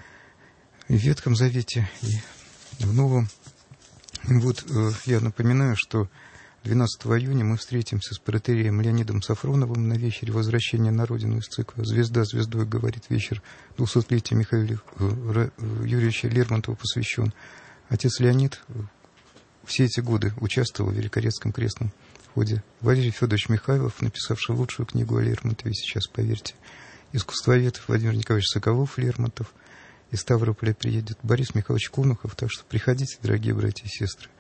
и в Ветхом Завете, и в Новом. И вот э, я напоминаю, что двенадцатого июня мы встретимся с протоиереем Леонидом Сафроновым на вечере возвращения на родину из цикла «Звезда звездой говорит», вечер двухсотлетия Михаила Юрьевича Лермонтова посвящен. Отец Леонид все эти годы участвовал в Великорецком крестном ходе. Валерий Федорович Михайлов, написавший лучшую книгу о Лермонтове, сейчас, поверьте, искусствовед Владимир Николаевич Соколов Лермонтов, из Ставрополя приедет Борис Михайлович Конухов, так что приходите, дорогие братья и сестры.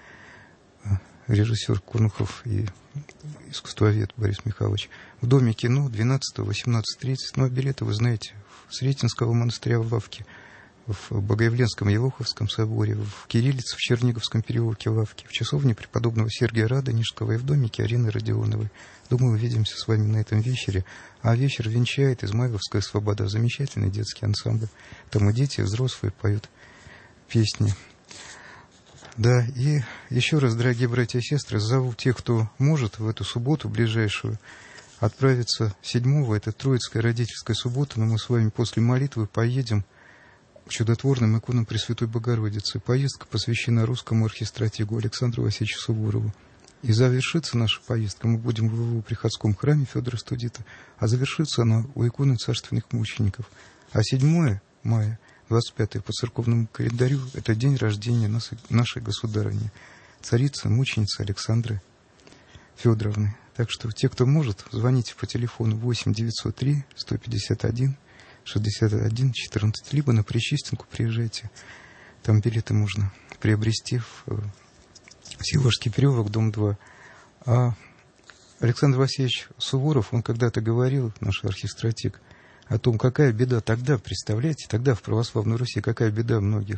Режиссер Конухов и искусствовед Борис Михайлович. В Доме кино двенадцатого, восемнадцатого тридцать. Ну, а билеты, вы знаете, в Сретенского монастыря в лавке в Богоявленском Елоховском соборе, в Кириллице, в Черниговском переулке Лавки, в часовне преподобного Сергия Радонежского и в домике Арины Родионовой. Думаю, увидимся с вами на этом вечере. А вечер венчает Измайловская слобода, замечательный детский ансамбль. Там и дети, и взрослые поют песни. Да, и еще раз, дорогие братья и сестры, зову тех, кто может в эту субботу ближайшую отправиться седьмого, это Троицкая родительская суббота, но мы с вами после молитвы поедем к чудотворным иконам Пресвятой Богородицы. Поездка посвящена русскому архистратигу Александру Васильевичу Суворову. И завершится наша поездка, мы будем в его приходском храме Федора Студита, а завершится она у иконы царственных мучеников. А седьмое мая, двадцать пятое по церковному календарю, это день рождения нашей государыни, царицы, мученицы Александры Федоровны. Так что те, кто может, звоните по телефону восемь девятьсот три сто пятьдесят один шестьдесят один четырнадцать, либо на Пречистенку приезжайте. Там билеты можно приобрести в Силажский переулок, дом два. А Александр Васильевич Суворов, он когда-то говорил, наш архистратиг, о том, какая беда тогда, представляете, тогда в православной Руси, какая беда многих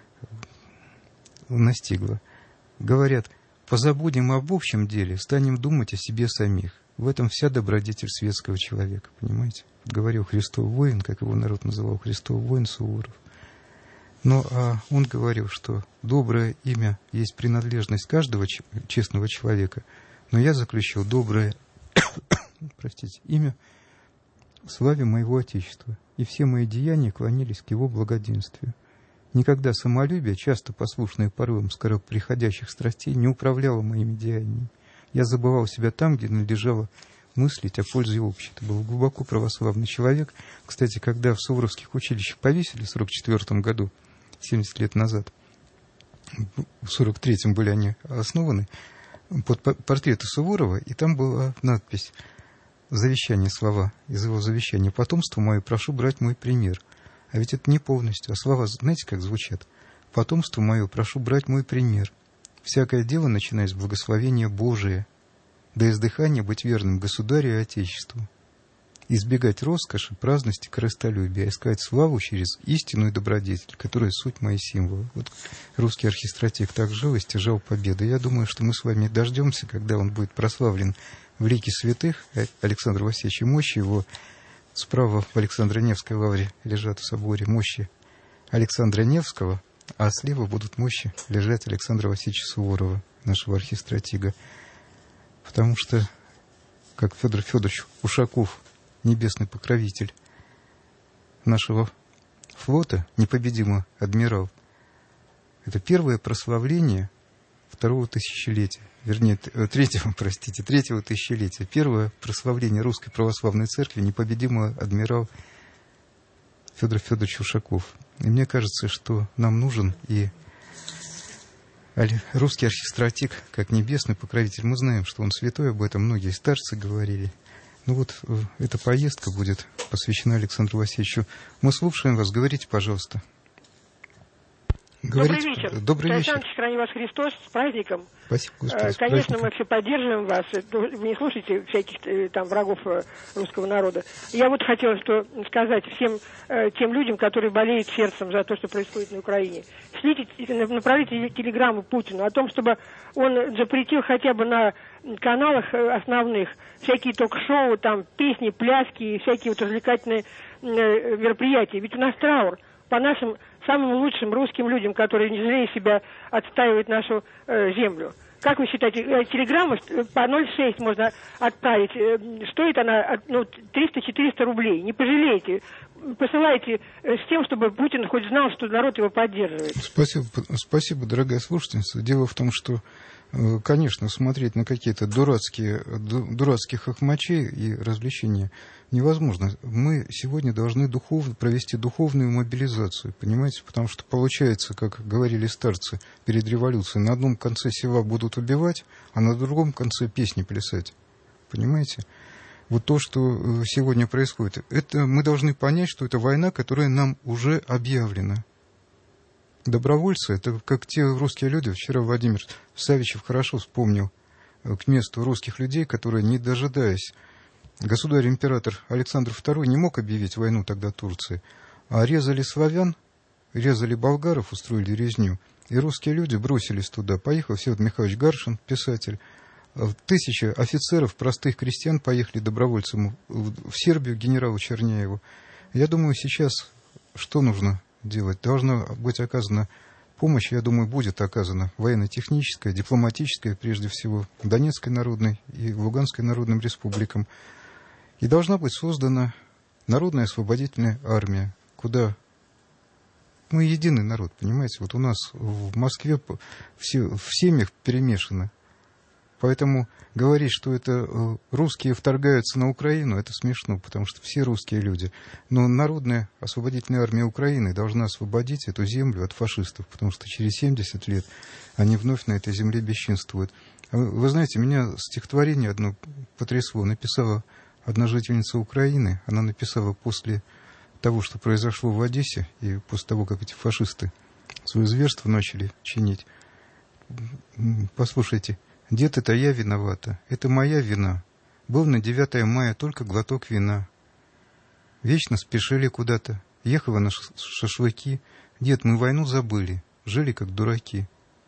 настигла. Говорят, позабудем об общем деле, станем думать о себе самих. В этом вся добродетель светского человека, понимаете? Говорил Христов воин, как его народ называл, Христов воин Суворов. Но а он говорил, что доброе имя есть принадлежность каждого честного человека, но я заключил доброе простите, имя славе моего Отечества, и все мои деяния клонились к его благоденствию. Никогда самолюбие, часто послушное порывам скороприходящих страстей, не управляло моими деяниями. Я забывал себя там, где надлежало мыслить о пользе общей. Это был глубоко православный человек. Кстати, когда в суворовских училищах повесили в сорок четвёртом году, семьдесят лет назад, в сорок третьем были они основаны, под портреты Суворова, и там была надпись, завещание, слова из его завещания: «Потомство мое, прошу брать мой пример». А ведь это не полностью, а слова, знаете, как звучат? «Потомство мое, прошу брать мой пример. Всякое дело, начиная с благословения Божия, до издыхания быть верным государю и Отечеству. Избегать роскоши, праздности, корыстолюбия, искать славу через истину и добродетель, которые суть мои символы». Вот русский архистратиг так жил и стяжал победы. Я думаю, что мы с вами дождемся, когда он будет прославлен в лике святых. Александр Васильевич, мощи его справа в Александро-Невской лавре лежат в соборе мощи Александра Невского, а слева будут мощи лежать Александра Васильевича Суворова, нашего архистратига. Потому что, как Федор Федорович Ушаков, небесный покровитель нашего флота, непобедимый адмирал, это первое прославление второго тысячелетия, вернее, третьего, простите, третьего тысячелетия, первое прославление Русской Православной Церкви, непобедимый адмирал Федор Федорович Ушаков. И мне кажется, что нам нужен и русский архистратиг, как небесный покровитель. Мы знаем, что он святой, об этом многие старцы говорили. Ну вот, эта поездка будет посвящена Александру Васильевичу. Мы слушаем вас, говорите, пожалуйста. Говорите. Добрый вечер. Добрый вечер. Александр, храни вас Христос, с праздником. Спасибо, Господи. Конечно, мы все поддерживаем вас. Вы не слушайте всяких там врагов русского народа. Я вот хотела что сказать всем тем людям, которые болеют сердцем за то, что происходит на Украине. Шлите, направите телеграмму Путину о том, чтобы он запретил хотя бы на каналах основных всякие ток-шоу, там песни, пляски и всякие вот развлекательные мероприятия. Ведь у нас траур по нашим самым лучшим русским людям, которые, не жалея себя, отстаивают нашу э, землю. Как вы считаете, э, телеграмму по ноль шесть можно отправить? Э, стоит она ну, триста-четыреста рублей. Не пожалейте. Посылайте э, с тем, чтобы Путин хоть знал, что народ его поддерживает. Спасибо, спасибо, дорогая слушательница. Дело в том, что, э, конечно, смотреть на какие-то дурацкие, дурацкие хохмачей и развлечения невозможно. Мы сегодня должны духовно, провести духовную мобилизацию, понимаете? Потому что получается, как говорили старцы перед революцией, на одном конце села будут убивать, а на другом конце песни плясать. Понимаете? Вот то, что сегодня происходит, это мы должны понять, что это война, которая нам уже объявлена. Добровольцы, это как те русские люди, вчера Владимир Савичев хорошо вспомнил к месту русских людей, которые, не дожидаясь, государь-император Александр второй не мог объявить войну тогда Турции, а резали славян резали болгаров, устроили резню, и русские люди бросились туда. Поехал Всеволод Михайлович Гаршин, писатель. Тысячи офицеров, простых крестьян поехали добровольцем в Сербию, генералу Черняеву. Я думаю, сейчас что нужно делать? Должна быть оказана помощь, я думаю, будет оказана военно-техническая, дипломатическая, прежде всего, Донецкой Народной и Луганской Народным Республикам. И должна быть создана Народная освободительная армия, куда мы единый народ, понимаете? Вот у нас в Москве все, в семьях перемешано. Поэтому говорить, что это русские вторгаются на Украину, это смешно, потому что все русские люди. Но Народная освободительная армия Украины должна освободить эту землю от фашистов, потому что через семьдесят лет они вновь на этой земле бесчинствуют. Вы знаете, меня стихотворение одно потрясло. Написала одна жительница Украины, она написала после того, что произошло в Одессе, и после того, как эти фашисты свое зверство начали чинить. Послушайте. Дед, это я виновата, это моя вина. Был на девятое мая только глоток вина. Вечно спешили куда-то, ехала на шашлыки. Дед, мы войну забыли, жили как дураки.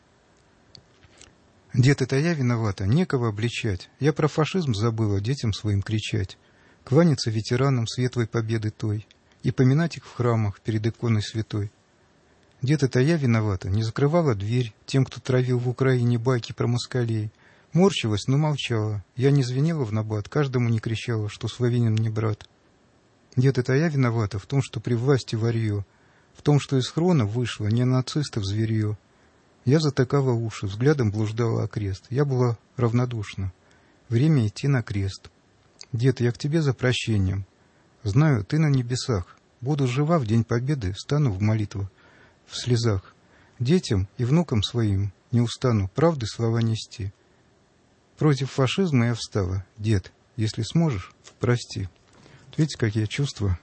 Дед, это я виновата, некого обличать. Я про фашизм забыла детям своим кричать. Кланяться ветеранам светлой победы той и поминать их в храмах перед иконой святой. Дед, это я виновата, не закрывала дверь тем, кто травил в Украине байки про москалей. Морщилась, но молчала. Я не звенела в набат, каждому не кричала, что Славянин не брат. Дед, это я виновата в том, что при власти варьё, в том, что из хрона вышло не нацистов зверьё. Я затыкала уши, взглядом блуждала окрест. Я была равнодушна. Время идти на крест. Дед, я к тебе за прощением. Знаю, ты на небесах. Буду жива в день победы, стану в молитву. В слезах. Детям и внукам своим не устану правды слова нести. Против фашизма я встала. Дед, если сможешь, прости. Видите, какие чувства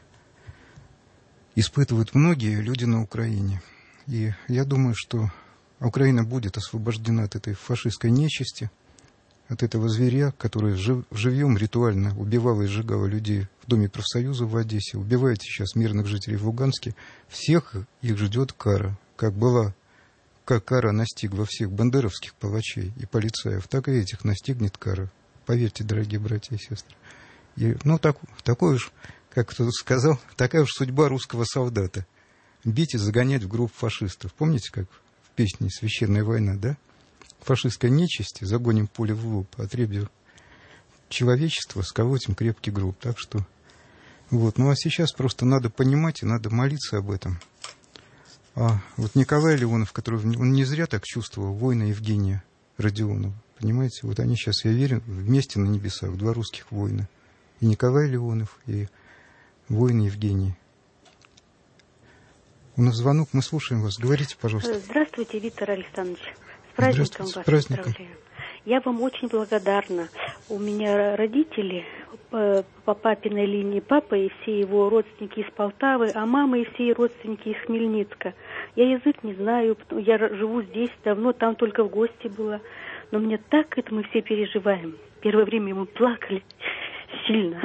испытывают многие люди на Украине. И я думаю, что Украина будет освобождена от этой фашистской нечисти, от этого зверя, который жив, живьем ритуально убивал и сжигал людей в Доме профсоюза в Одессе, убивает сейчас мирных жителей в Луганске. Всех их ждет кара, как была, как кара настигла всех бандеровских палачей и полицаев, так и этих настигнет кара. Поверьте, дорогие братья и сестры. И, ну, так, такой уж, как кто-то сказал, такая уж судьба русского солдата. Бить и загонять в гроб фашистов. Помните, как в песне «Священная война», да? Фашистской нечисти загоним пулю в лоб, отребью человечества, сколотим крепкий гроб. Так что, вот. Ну, а сейчас просто надо понимать и надо молиться об этом. А вот Николай Леонов, который, он не зря так чувствовал, воина Евгения Родионова, понимаете? Вот они сейчас, я верю, вместе на небесах, два русских воина. И Николай Леонов, и воин Евгений. У нас звонок, мы слушаем вас. Говорите, пожалуйста. Здравствуйте, Виктор Александрович. С праздником вас поздравляю. Я вам очень благодарна. У меня родители по, по папиной линии папа и все его родственники из Полтавы, а мама и все родственники из Хмельницка. Я язык не знаю, я живу здесь давно, там только в гости была. Но мне так это мы все переживаем. Первое время мы плакали сильно.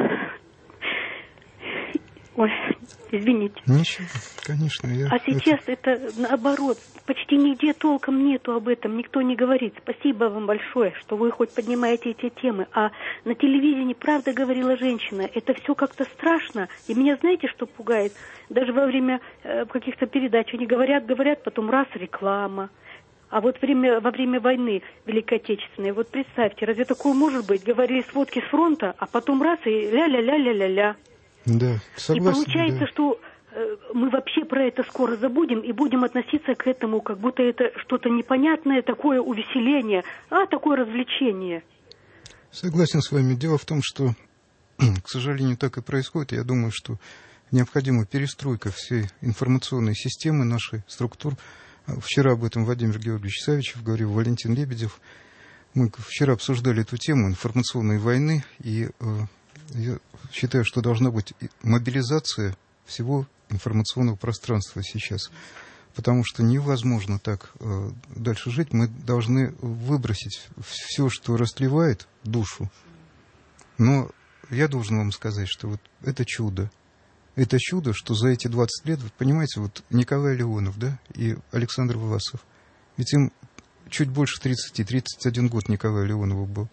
Ой, извините. Ничего, конечно. Я а сейчас это... это наоборот. Почти нигде толком нету об этом. Никто не говорит. Спасибо вам большое, что вы хоть поднимаете эти темы. А на телевидении правда говорила женщина. Это все как-то страшно. И меня знаете, что пугает? Даже во время э, каких-то передач они говорят, говорят, потом раз реклама. А вот время, во время войны Великой Отечественной, вот представьте, разве такое может быть? Говорили сводки с фронта, а потом раз и ля-ля-ля-ля-ля-ля. Да, согласен. И получается, да. что э, мы вообще про это скоро забудем и будем относиться к этому, как будто это что-то непонятное, такое увеселение, а такое развлечение. Согласен с вами. Дело в том, что, к сожалению, так и происходит. Я думаю, что необходима перестройка всей информационной системы нашей структур. Вчера об этом Владимир Георгиевич Савичев говорил, Валентин Лебедев. Мы вчера обсуждали эту тему информационной войны, и э, я считаю, что должна быть мобилизация всего информационного пространства сейчас, потому что невозможно так э, дальше жить. Мы должны выбросить все, что растлевает душу. Но я должен вам сказать, что вот это чудо. это чудо, что за эти двадцать лет, вы понимаете, вот Николай Леонов, да, и Александр Власов, ведь им чуть больше тридцати, тридцать один год Николаю Леонову был.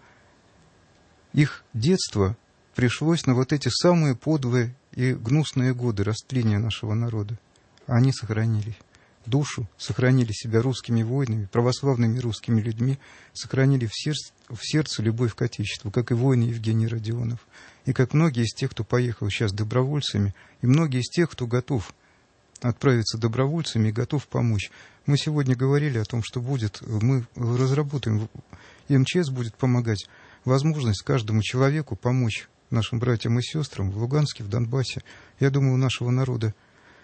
Их детство пришлось на вот эти самые подлые и гнусные годы растления нашего народа. Они сохранили душу, сохранили себя русскими воинами, православными русскими людьми, сохранили в сердце, в сердце любовь к Отечеству, как и воин Евгений Родионов, и как многие из тех, кто поехал сейчас добровольцами, и многие из тех, кто готов отправиться добровольцами и готов помочь. Мы сегодня говорили о том, что будет, мы разработаем, и эм че эс будет помогать, возможность каждому человеку помочь нашим братьям и сестрам в Луганске, в Донбассе. Я думаю, у нашего народа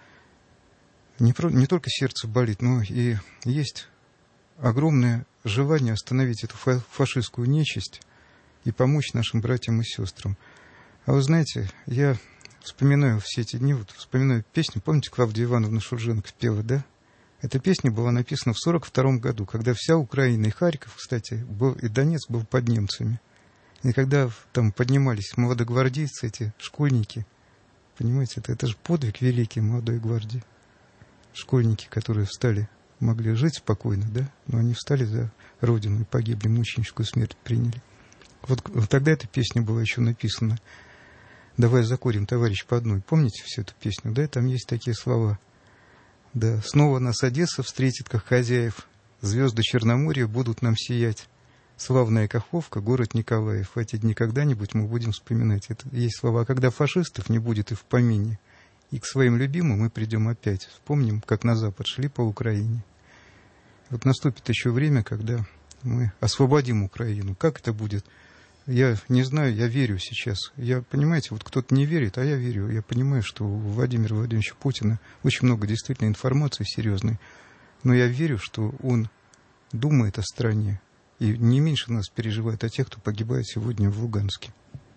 не, про, не только сердце болит, но и есть огромное желание остановить эту фа- фашистскую нечисть и помочь нашим братьям и сестрам. А вы знаете, я вспоминаю все эти дни, вот вспоминаю песню, помните, Клавдия Ивановна Шульженко пела, да? Эта песня была написана в сорок втором году, когда вся Украина и Харьков, кстати, был, и Донецк был под немцами. И когда там поднимались молодогвардейцы, эти школьники, понимаете, это, это же подвиг великий молодой гвардии. Школьники, которые встали, могли жить спокойно, да, но они встали за Родину и погибли, мученическую смерть приняли. Вот, вот тогда эта песня была еще написана. «Давай закурим, товарищ, по одной». Помните всю эту песню, да? Там есть такие слова. Да, снова нас Одесса встретит, как хозяев. Звезды Черноморья будут нам сиять. Славная Каховка, город Николаев. В эти дни когда-нибудь мы будем вспоминать. Это есть слова. А когда фашистов не будет и в помине, и к своим любимым мы придем опять. Вспомним, как на запад шли по Украине. Вот наступит еще время, когда мы освободим Украину. Как это будет? Я не знаю, я верю сейчас. Я, понимаете, вот кто-то не верит, а я верю. Я понимаю, что у Владимира Владимировича Путина очень много действительно информации серьезной. Но я верю, что он думает о стране и не меньше нас переживает о тех, кто погибает сегодня в Луганске.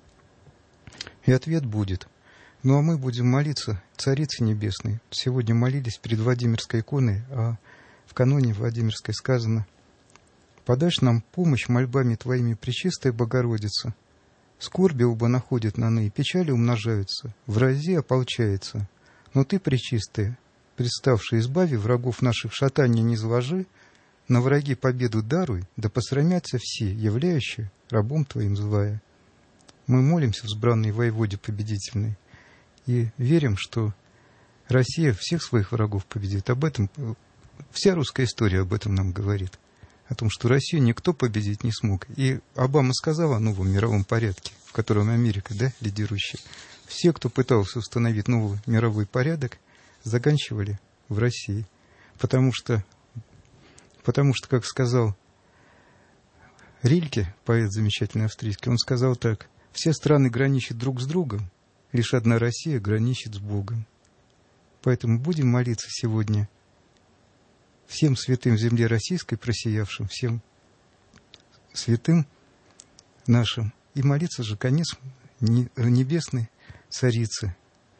И ответ будет. Ну, а мы будем молиться Царице Небесной. Сегодня молились перед Владимирской иконой, а в каноне Владимирской сказано: «Подашь нам помощь мольбами Твоими, Пречистая Богородица. Скорби оба находят на ны, печали умножаются, врази ополчается. Но Ты, Пречистая, представшая, избави врагов наших, шатания не зложи, на враги победу даруй, да посрамятся все, являющие рабом Твоим злая». Мы молимся взбранной воеводе победительной и верим, что Россия всех своих врагов победит. Об этом вся русская история об этом нам говорит. О том, что Россию никто победить не смог. И Обама сказал о новом мировом порядке, в котором Америка, да, лидирующая. Все, кто пытался установить новый мировой порядок, заканчивали в России. Потому что, потому что, как сказал Рильке, поэт замечательный австрийский, он сказал так: все страны граничат друг с другом, лишь одна Россия граничит с Богом. Поэтому будем молиться сегодня всем святым в земле российской просиявшим, всем святым нашим, и молиться же конец небесной царицы,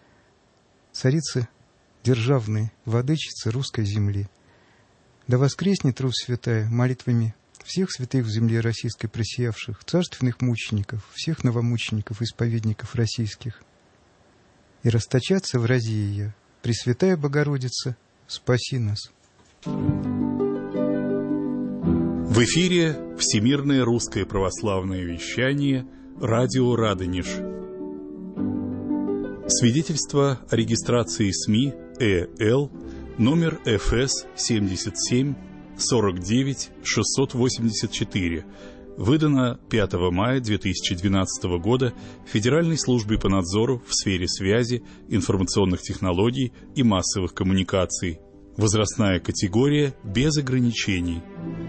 царицы державной, владычицы русской земли. Да воскреснет Русь святая молитвами всех святых в земле российской просиявших, царственных мучеников, всех новомучеников, исповедников российских. И расточаться в рази ее, Пресвятая Богородица, спаси нас. В эфире Всемирное русское православное вещание, радио Радонеж. Свидетельство о регистрации СМИ ЭЛ номер эф эс семьдесят семь сорок девять шестьсот восемьдесят четыре, выдано пятого мая две тысячи двенадцатого года Федеральной службе по надзору в сфере связи, информационных технологий и массовых коммуникаций. Возрастная категория без ограничений.